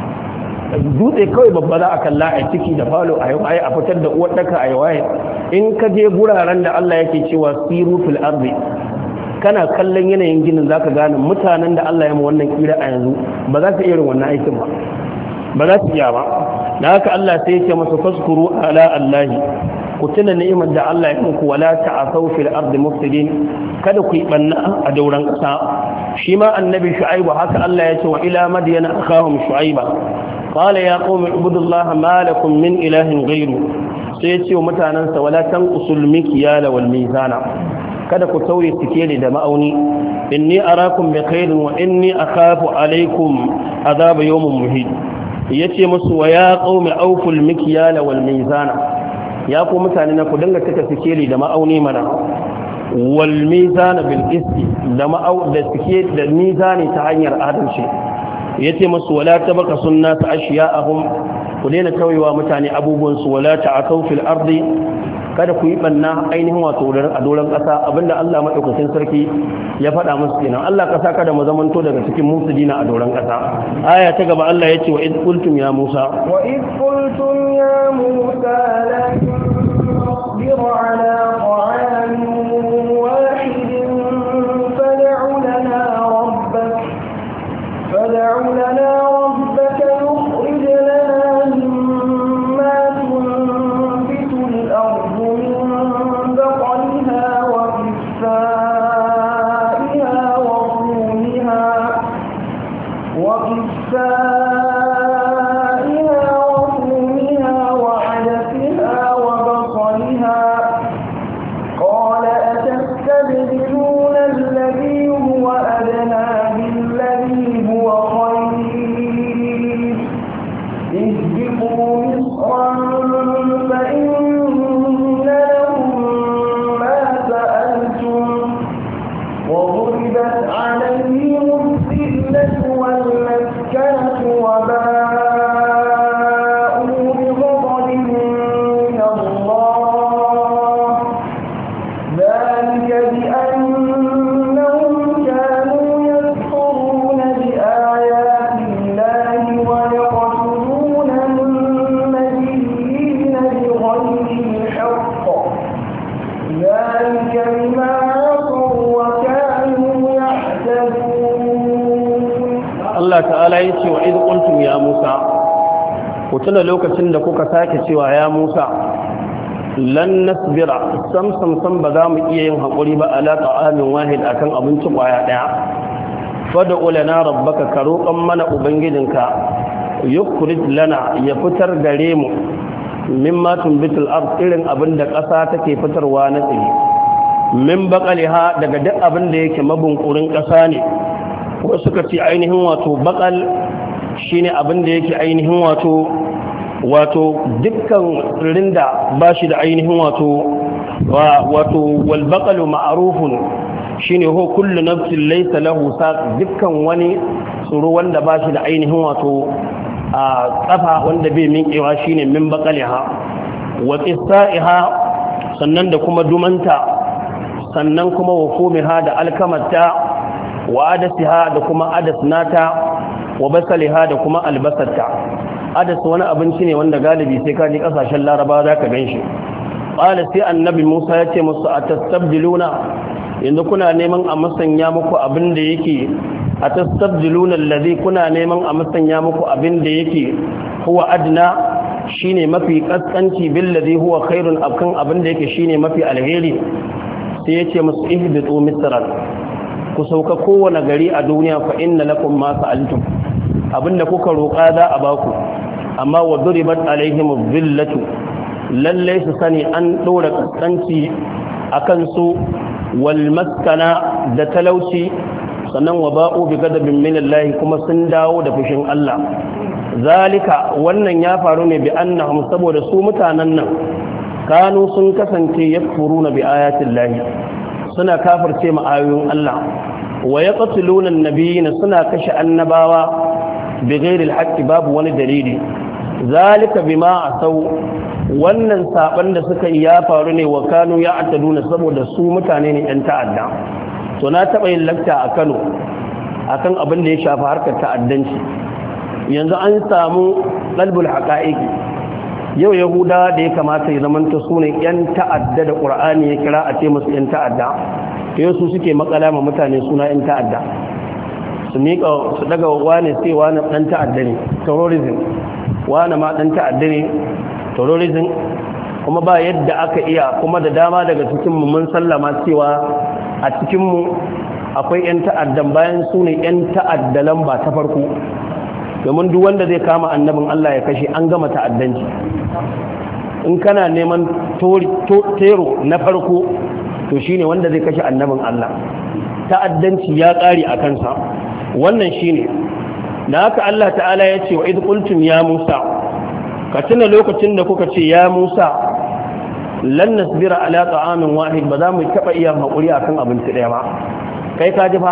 dutse kawai babba za a kalla a ciki da falo a waye a fitar da uwar daka a waye. in ka je guraren da Allah yake cewa siru fil ardi, kana kallon yanayin ginin zaka gane mutanen da Allah ya mu wannan kira a yanzu ba za su iya irin wannan aikin ba, ba za su iya ba. da haka Allah sai ya ce masa faskuru ala Allahi, ku tuna ni'imar da Allah ya muku, wala ta'asaw fil ardi mufsidin, kada ku yi banna a dauran kasa. shi ma annabi shu'aibu haka Allah ya ce wa ila madyana akhahum shu'aiba qala ya qaumi ibudullaha ma lakum min ilahin ghayru, sai ya ce wa mutanansa wala tanqusul mikyala wal mizana, kada ku tauye sikeli da ma'auni. inni arakum bi khairin wa inni akhafu alaykum adhab yawmin muhit. yace musu wa ya qaumi awful mikyala wal mizana, ya ku mutane na ku dinga taka sikeli da ma'auni mana, wal mizana bil qisti, da ma'au da sikeli da mizani ta hanyar adalci. yace musu wala tabaka sunnat ashiya'ahum, ku daina tauyewa mutane abubuwan su, wala ta'asaw fil ardi, kada ku yi banna ainihin wato a doron ƙasa. abinda Allah madaukakin sarki ya faɗa musu kenan. Allah ƙasa kada mu zamanto daga cikin mufsidina a doron ƙasa. aya ta gaba Allah yace wa id qultum ya Musa wa id qultum ya Musa la nasbiru ala ta'amin wahidin fad'u lana rabbak fad'u lana rabbaka yukhrij lana mimma tunbitu al-ardu min baqliha wa qithaiha wa fumiha wa qithaiha wa fumiha wa 'adasiha wa basaliha. qala atastabdiluna alladhi huwa adna billadhi huwa khayr ihbitu misran fa inna lahum ma sa'altum wa ضربت عليهم الذلة والمسكنة وباءوا بغضب من الله ذلك بأنهم كانوا يكفرون بآيات الله ويقتلون النبيين بغير الحق ذلك بما عصوا وكانوا يعتدون. Allah ta'ala yace wa id qultum ya Musa, ku tuna lokacin da kuka sake cewa ya Musa lan nasbira sam sam sam ba za mu iya yin hakuri ba ala ta'amin wahid akan abinci kwaya daya. fad'u lana rabbaka, ka roƙan mana ubangijinka, yukhrij lana, ya fitar gare mu mimma tumbitul ard irin abinda ƙasa take fitarwa na tsiri min baqaliha daga duk abinda yake mabunkurin ƙasa ne ko suka ce ainihin wato baqal shine abinda yake ainihin wato wato dukkan tsirin da bashi da ainihin wato wato wal baqalu ma'rufun shine ho kullu nafsin laysa lahu saq dukkan wani tsoro wanda bashi da ainihin wato a tsafa wanda bai minkewa shine min baqaliha wa qissaiha sannan da kuma dumanta sannan kuma wa fumiha da alkamata wa adasiha da kuma adasnata wa basaliha da kuma albasarta. Adas wani abinci ne wanda galibi sai ka je kasashen Laraba za ka ganshi. Qala sai annabi Musa ya ce musu atastabdiluna yanzu kuna neman a musanya muku abin da yake atastabdiluna allazi kuna neman a musanya muku abin da yake huwa adna shine mafi kaskanci billazi huwa khairun akan abin da yake shine mafi alheri. Sai ya ce musu ihbitu misran ku sauka kowane gari a duniya fa inna lakum ma sa'altum abinda kuka roƙa za a baku amma wa duribat alaihim dhillatu lalle su sani an dora kaskanci akan su wal maskana da talauci sannan wa ba'u bi gadabin min Allah kuma sun dawo da fushin Allah zalika wannan ya faru ne bi annahum saboda su mutanen nan kanu sun kasance yakfuruna bi ayatin lahi suna kafirce ma ayoyin Allah wa yaqtuluna an-nabiyina suna kashe annabawa bighairi al-haqqi babu wani dalili zalika bima asau wannan saban da suka yi ya faru ne wa kanu ya'taduna saboda su mutane ne yan ta'adda to na taba yin lakta a Kano akan abin da ya shafi harkar ta'addanci yanzu an samu qalbul haqa'iqi yau yahuda da ya kamata ya zamanta su ne yan ta'adda da qur'ani ya kira a ce musu yan ta'adda yau su suke makala ma mutane suna yan ta'adda su miƙa su daga wane sai wane ɗan ta'adda ne terrorism wane ma ɗan ta'adda ne terrorism kuma ba yadda aka iya kuma da dama daga cikinmu mun sallama cewa a cikinmu akwai 'yan ta'addan bayan su ne 'yan ta'adda lamba ta farko domin duk wanda zai kama annabin Allah ya kashe an gama ta'addanci in kana neman tero na farko to shine wanda zai kashe annabin Allah ta'addanci ya ƙare a kansa wannan shine da haka Allah ta'ala ya ce wa idh qultum ya Musa ka tuna lokacin da kuka ce ya Musa lan nasbira ala ta'amin wahid ba za mu taba iya hakuri akan abinci daya ba kai ka ji fa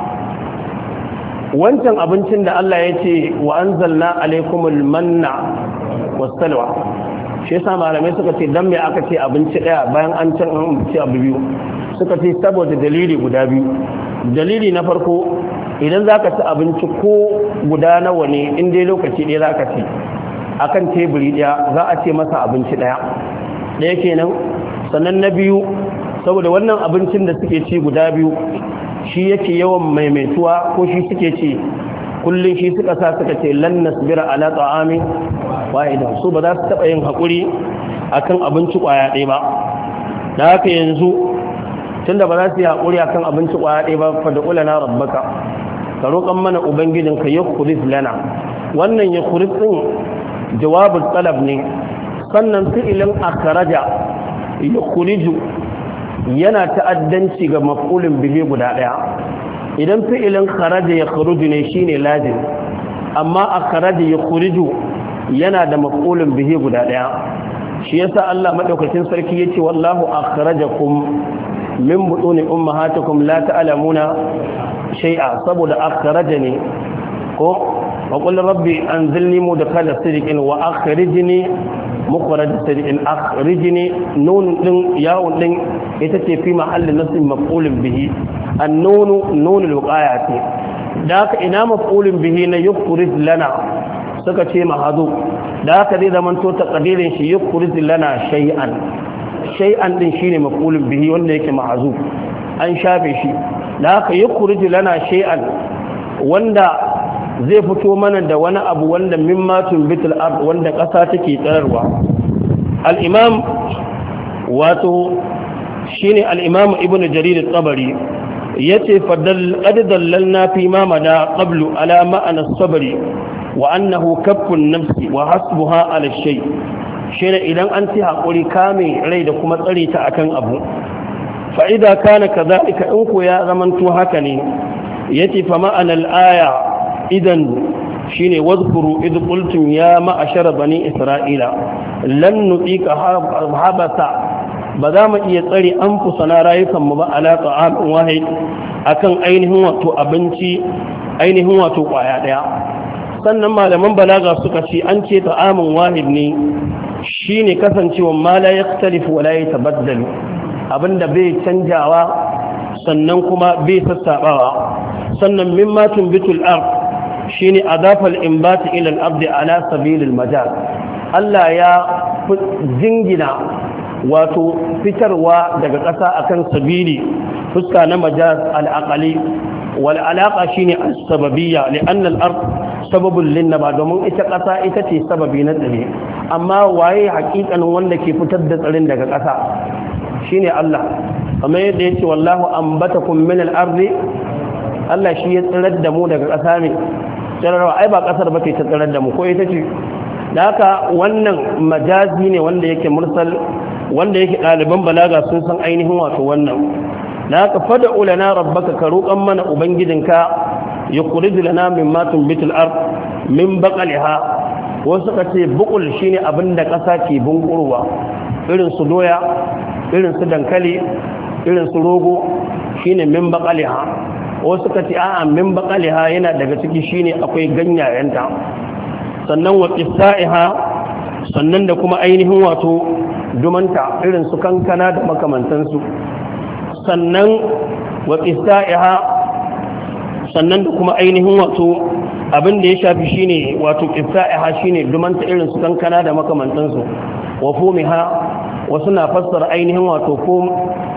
wancan abincin da Allah ya ce wa anzalna alaykumul manna wassalwa shi yasa malamai suka ce dan me aka ce abinci daya bayan an can an ci abu biyu suka ce saboda dalili guda biyu dalili na farko idan za ka ci abinci ko guda nawa ne in dai lokaci ɗaya za ka ci a kan teburi ɗaya za a ce masa abinci ɗaya ɗaya kenan sannan na biyu saboda wannan abincin da suke ci guda biyu shi yake yawan maimaituwa ko shi suke ci kullum shi suka sa suka ce lan nasbira ala ta'amin wahidan su ba za su taɓa yin haƙuri akan abinci ƙwaya ɗaya ba da haka yanzu tunda ba za su yi haƙuri akan abinci ƙwaya ɗaya ba fa da ulana rabbaka ka roƙon mana ubangijinka ya kurif lana wannan ya kurif ɗin jawabul talab ne sannan fi'ilin akaraja ya kuriju yana ta'addanci ga maf'ulin bihi guda ɗaya idan fi'ilin kharaja ya khuruju ne shine lazim amma akhraja ya khuruju yana da maf'ulun bihi guda daya shi yasa Allah madaukakin sarki yace wallahu akhrajakum min butuni ummahatikum la ta'lamuna shay'a saboda akhrajani ko wa qul rabbi anzilni mudkhala sidqin wa akhrijni mukhraj sidqin akhrijni nun din ya'un din ita ce fi mahalli nasb maf'ulun bihi an-nun nun al-wiqayati da ka ina maf'ulun bihi na yukhrij lana suka ce mahadu da haka zai zaman to taqdirin shi yukhrij lana shay'an shay'an din shine maf'ulun bihi wanda yake ma'azu an shafe shi da haka yukhrij lana shay'an wanda zai fito mana da wani abu wanda mimma tumbitul ard wanda kasa take tsararwa al-imam wato shine al-imam ibnu jarir at-tabari yace fadal qad dallalna fi ma mada qablu ala ma'ana as-sabri wa annahu kaffun nafsi wa hasbuha ala shay shi ne idan an ci haƙuri kame rai da kuma tsare ta akan abu fa'ida kana ka za'ika in ku ya zamanto haka ne ya ce fa ma'anar aya idan shi ne wadkuru idu ƙultun ya ma'ashara bani isra'ila lan nuɗi ka habata ba za mu iya tsare an fusana rayukanmu ba alaƙa amin wahid akan ainihin wato abinci ainihin wato ƙwaya ɗaya sannan malaman balaga suka ce an ce ta'amin wahid ne shine kasancewa ma la yaktalifu wa la yatabaddalu abinda bai canjawa sannan kuma bai sassabawa sannan mimma tunbitul ard shine adafa al-inbat ila al-ard ala sabil al-majal Allah ya jingina wato fitarwa daga ƙasa akan sabili fuska na majaz al-aqali wal alaqa shine as-sababiyya li'anna al-ard sababun linnaba domin ita ƙasa ita ce sababi na tsare amma waye hakikanin wanda ke fitar da tsarin daga ƙasa shine Allah kamar yadda yace wallahu ambatakum min al-ardi Allah shi ya tsirar da mu daga ƙasa ne tsirarwa ai ba ƙasar ba ce ta tsirar da mu ko ita ce da haka wannan majazi ne wanda yake mursal wanda yake ɗaliban balaga sun san ainihin wato wannan da haka fad'u lana rabbaka ka roƙan mana ubangijinka yukhrij lana mimma tunbitul ard min baqaliha wasu ka ce buqul shine abinda ƙasa ke bunkurwa irin su doya irin su dankali irin su rogo shine min baqaliha wasu ka ce a'a min baqaliha yana daga ciki shine akwai ganyayenta sannan wa qisaiha sannan da kuma ainihin wato dumanta irin su kankana da makamantansu sannan wa qisaiha sannan da kuma ainihin wato abin da ya shafi shine wato qisaiha shine dumanta irin su kankana da makamantansu wa fumiha wasu na fassara ainihin wato fum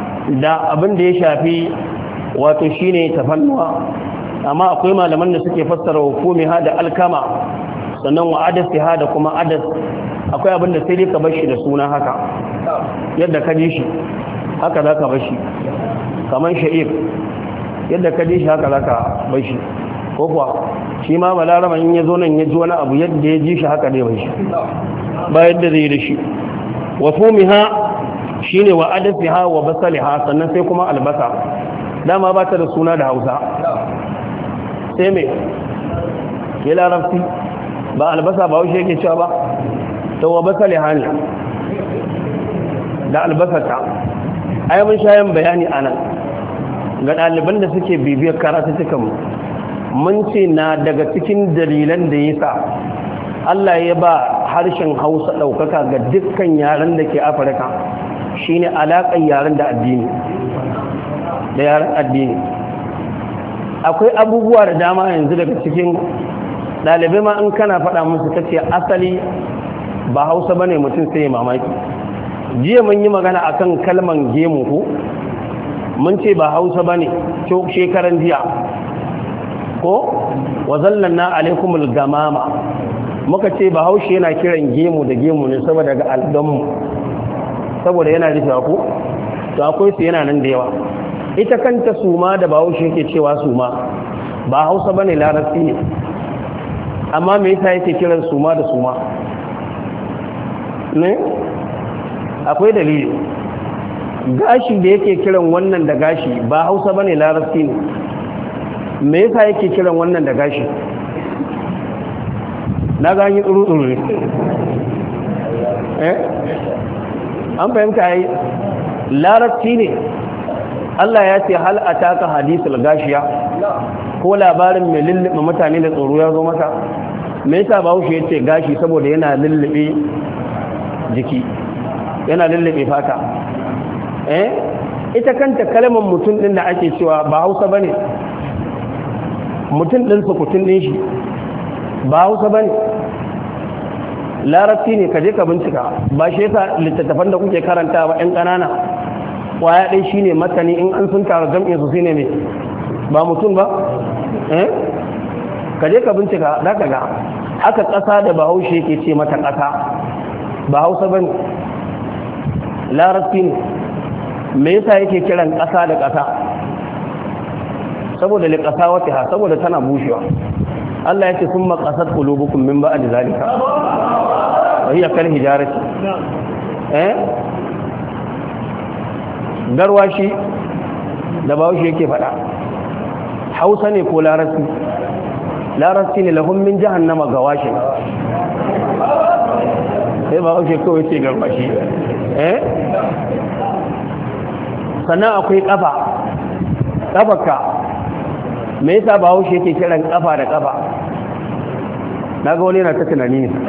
da abin da ya shafi wato shine tafannuwa amma akwai malaman da suke fassara wa fumiha da alkama sannan wa adasiha da kuma adas akwai abin da sai dai ka bar shi da suna haka yadda ka ji shi haka za ka bar shi kamar sha'ir yadda ka ji shi haka za ka bar shi ko kuwa shi ma balarama in ya zo nan ya ji wani abu yadda ya ji shi haka dai bar shi ba yadda zai yi da shi wa fumiha shine wa adasiha wa basaliha sannan sai kuma albasa dama ba ta da suna da hausa sai mai ke larabci ba albasa ba haushe yake cewa ba ta wa basaliha ne da albasata ai mun shayin bayani anan ga ɗaliban da suke bibiyar karatuttukan mun ce na daga cikin dalilan da ya sa Allah ya ba harshen Hausa ɗaukaka ga dukkan yaren da ke Afirka shine alaƙar yaren da addini da yaren addini akwai abubuwa da dama yanzu daga cikin ɗalibai ma in kana faɗa musu ta ce asali ba Hausa ba ne mutum sai ya mamaki jiya mun yi magana akan kalman gemu ko mun ce ba Hausa ba ne shekaran jiya ko wazallanna alaikumul gamama muka ce ba Haushe yana kiran gemu da gemu ne saboda ga al'adunmu saboda yana rufewa ko to akwai su yana nan da yawa ita kanta suma da ba Haushe yake cewa suma ba Hausa bane larabci ne amma me yasa yake kiran suma da suma ne akwai dalili gashi da yake kiran wannan da gashi ba Hausa bane larabci ne me yasa yake kiran wannan da gashi na gani tsuru-tsuru ne eh an fahimta yi larabci ne Allah ya ce hal ataka hadisul gashiya ko labarin mai lullube mutane da tsoro ya zo mata me yasa Bahaushe ya ce gashi saboda yana lullube jiki yana lullube fata eh ita kanta kalmar mutum din da ake cewa ba Hausa bane mutum din sukutun din shi ba Hausa bane larabci ne kaje ka bincika ba shi yasa littattafan da kuke karanta ba ƴan ƙanana kwaya ɗin shine matani in an sun tara jam'in su shine me ba mutum ba eh kaje ka bincika zaka ga aka ƙasa da Bahaushe yake ce mata ƙasa ba Hausa bane larabci ne me yasa yake kiran ƙasa da ƙasa saboda li qasawatiha saboda tana bushewa Allah yake summa qasat qulubukum min ba'di zalika hiya kal hijarati eh garwashi da bawo shi yake fada Hausa ne ko larabci larabci ne lahum min jahannama gawashi sai bawo shi kawai ce garwashi eh sannan akwai kafa kafaka me yasa bawo shi yake kiran kafa da kafa naga wani yana ta tunani ne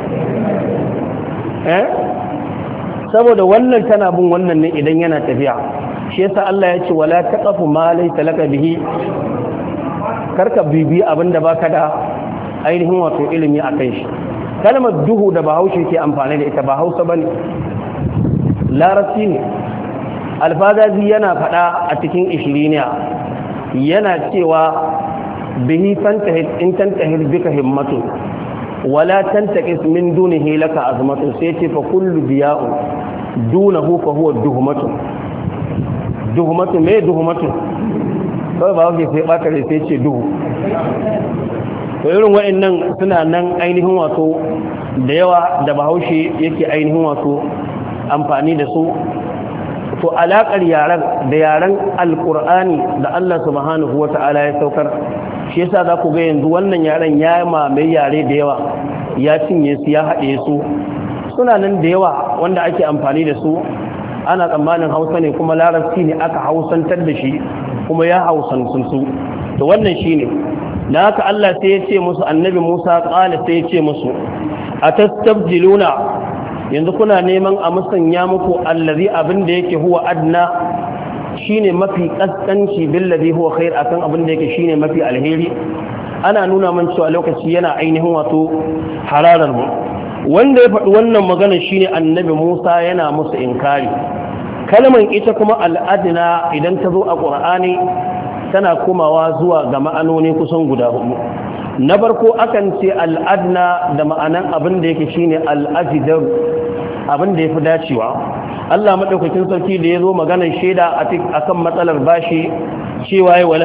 eh saboda wannan tana bin wannan ne idan yana tafiya shi yasa Allah ya ce wala taqafu ma laysa laka bihi karka bibi abinda baka da ainihin wato ilimi akan shi kalmar duhu da bahaushe ke amfani da ita ba Hausa bane larabci ne alfazazi yana fada a cikin ishiriniya yana cewa bihi fantahid in tantahid bika himmatu wala tantaqis min dunihi laka azmatu sai ce fa kullu diya'u dunahu fa huwa duhmatu duhmatu me duhmatu ba ba wanda sai bata sai ce duhu to irin wa'annan suna nan ainihin wato da yawa da bahaushe yake ainihin wato amfani da su to alaƙar yaran da yaran alƙur'ani da Allah subhanahu wata'ala ya saukar shi yasa za ku ga yanzu wannan yaran ya mamaye yare da yawa ya cinye su ya haɗe su suna nan da yawa wanda ake amfani da su ana tsammanin hausa ne kuma larabci ne aka hausantar da shi kuma ya hausansun su to wannan shi ne da haka Allah sai ya ce musu annabi Musa ƙala sai ya ce musu a tastabdiluna yanzu kuna neman a musanya muku allazi abin da yake huwa adna shine mafi kaskanci billazi huwa khair akan abin da yake shine mafi alheri ana nuna man cewa lokaci yana ainihin wato hararar mu wanda ya faɗi wannan magana shine annabi Musa yana musu inkari kalmar ita kuma al'adna idan ta zo a Qur'ani tana komawa zuwa ga ma'anoni kusan guda hudu na farko akan ce al'adna da ma'anan abin da yake shine al'ajidar abin da ya fi dacewa Allah maɗaukakin sarki da ya zo maganar shaida a kan matsalar bashi cewa ya wala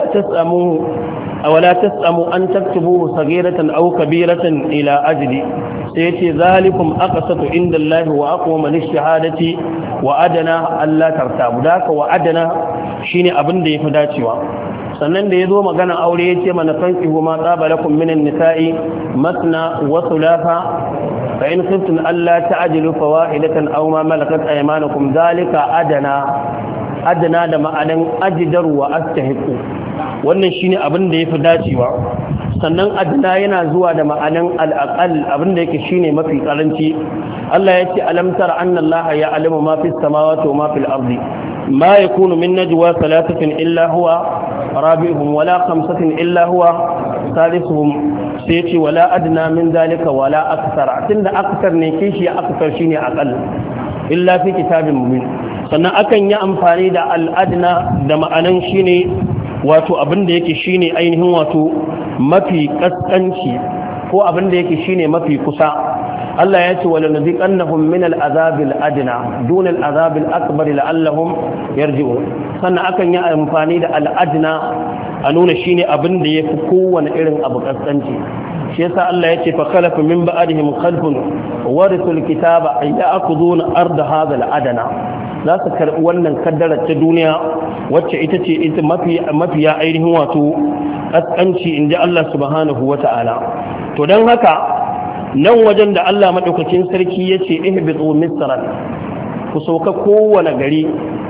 tas'amu an taktubu sagiratan aw kabiratan ila ajli sai yace zalikum aqsatu inda Allah wa aqwama lish-shahadati wa adana Allah tartabu daka wa adana shine abin da ya fi dacewa sannan da ya zo magana aure ya ce mana fankihu ma tsabalakum minan nisa'i masna wa thulatha fa in khiftum alla ta'dilu fawahidatan aw ma malakat aymanukum zalika adana adana da ma'anan ajdar wa astahiqu wannan shine abin da yafi dacewa sannan adana yana zuwa da ma'anan al-aqal abin da yake shine mafi karanci Allah ya ce alam tara anna Allah ya'lamu ma fis samawati wa ma fil ardi ma yakunu min najwa thalathatin illa huwa رابعهم ولا خمسة إلا هو ثالثهم سيتي ولا أدنى من ذلك ولا أكثر تند أكثر نكيشي أكثر شيني أقل إلا في كتاب مبين sannan akan yi amfani da al'adna da ma'anan shine wato abin da yake shine ainihin wato mafi kaskanci ko abin da yake shine mafi kusa Allah ya ce wala nuziqannahum min al'azabil adna dun al'azabil akbar la'allahum yarji'un sannan akan yi amfani da al'adna a nuna shine abin da yafi kowane irin abu kaskanci shi yasa Allah ya ce fa khalafa min ba'dihim khalfun warithul kitaba ya'khuduna arda hadha al'adna za su karbi wannan kaddarar ta duniya wacce ita ce ita mafi mafiya ainihin wato kaskanci inji Allah subhanahu wata'ala to dan haka nan wajen da Allah maɗaukakin sarki ya ce ihbitu misran ku sauka kowane gari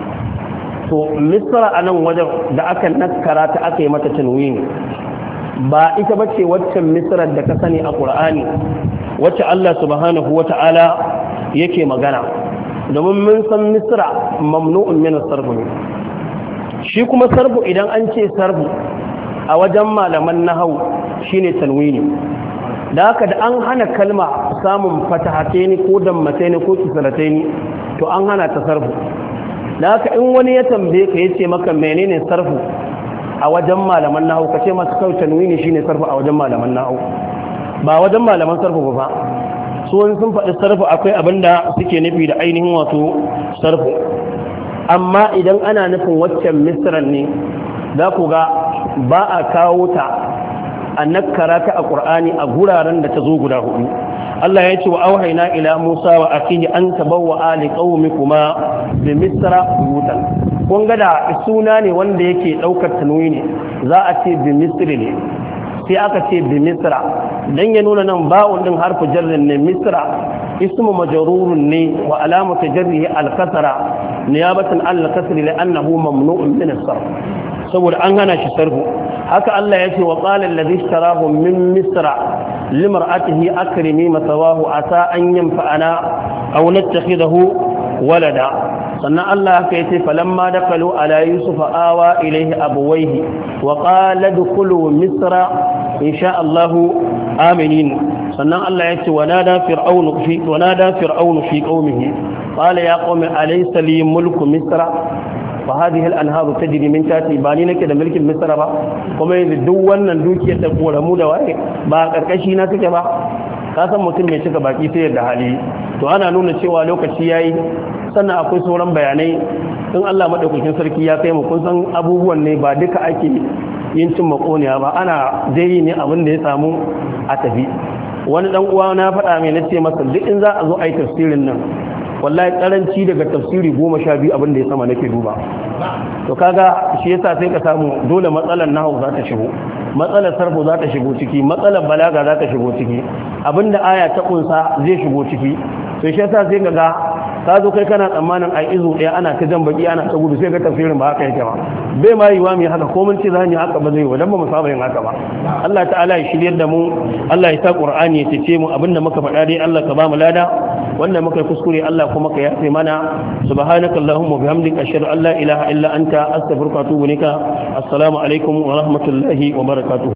to misra a nan wajen da aka nakara ta aka yi mata tanwini ba ita ba ce waccan misrar da ka sani a ƙur'ani wacce Allah subhanahu wata'ala yake magana domin mun san misra mamnu'un min sarfu ne shi kuma sarfu idan an ce sarfu a wajen malaman nahau shine tanwini da haka da an hana kalma samun fatahate ni ko dammate ni ko kisarate ni to an hana ta sarfu da haka in wani ya tambaye ka yace maka menene sarfu a wajen malaman nahwu kace masa kawai tanwini shine sarfu a wajen malaman nahwu ba wajen malaman sarfu ba su wani sun faɗi sarfu akwai abinda suke nufi da ainihin wato sarfu amma idan ana nufin waccan misran ne za ku ga ba a kawo ta a nakara ta a Qur'ani a guraren da ta zo guda hudu Allah ya ce wa auhayna ila Musa wa akihi an tabawwa ali qaumikuma bi misra buyutan kun ga da suna ne wanda yake daukar tanwi ne za a ce bi misri ne sai aka ce bi misra dan ya nuna nan ba'un din harfu jarrin ne misra ismu majrurun ne wa alamatu jarrihi al-kasra niyabatan al-kasri li'annahu mamnu'un min as-sarf saboda an hana shi sarfu haka Allah ya ce wa qala alladhi ishtarahu min misra limra'atihi akrimi masawahu asa an yanfa'ana aw nattakhidahu walada sannan Allah haka yace falamma dakalu ala yusuf awa ilayhi abawayhi wa qala dkhulu misra insha Allah aminin sannan Allah yace wanada fir'aunu fi wanada fir'aunu fi qaumihi qala ya qaumi alaysa li mulku misra fa hadhihi al-anharu tajri min tahti ba ni nake da mulkin misra ba kuma yanzu duk wannan dukiyar da koramu da waye ba karkashi na take ba ka san mutum mai cika baki sai da hali to ana nuna cewa lokaci yayi sannan akwai sauran bayanai in Allah madaukakin sarki ya kai mu kun san abubuwan ne ba duka ake yin cin makoniya ba ana dai ne abin da ya samu a tafi wani dan uwa na faɗa mai nace masa duk in za a zo a yi tafsirin nan wallahi karanci daga tafsiri goma sha biyu abin da ya sama nake duba to kaga shi yasa sai ka samu dole matsalar nahwu za ta shigo matsalar sarfu za ta shigo ciki matsalar balaga za ta shigo ciki abinda aya ta kunsa zai shigo ciki to shi yasa sai kaga ka zo kai kana tsammanin ai izu ɗaya ana ta jan baki ana ta gudu sai ga tafsirin ba haka yake ba bai ma yiwa mu haka ko mun ce za mu haka ba zai wadan ba mu saba yin haka ba Allah ta'ala ya shiryar da mu Allah ya sa Qur'ani ya cece mu abinda muka faɗa dai Allah ka ba mu lada wanda muka yi kuskure Allah kuma ka yafe mana subhanaka allahumma bihamdika ashhadu an la ilaha illa anta astaghfiruka wa atubu ilaik assalamu alaikum wa rahmatullahi wa barakatuh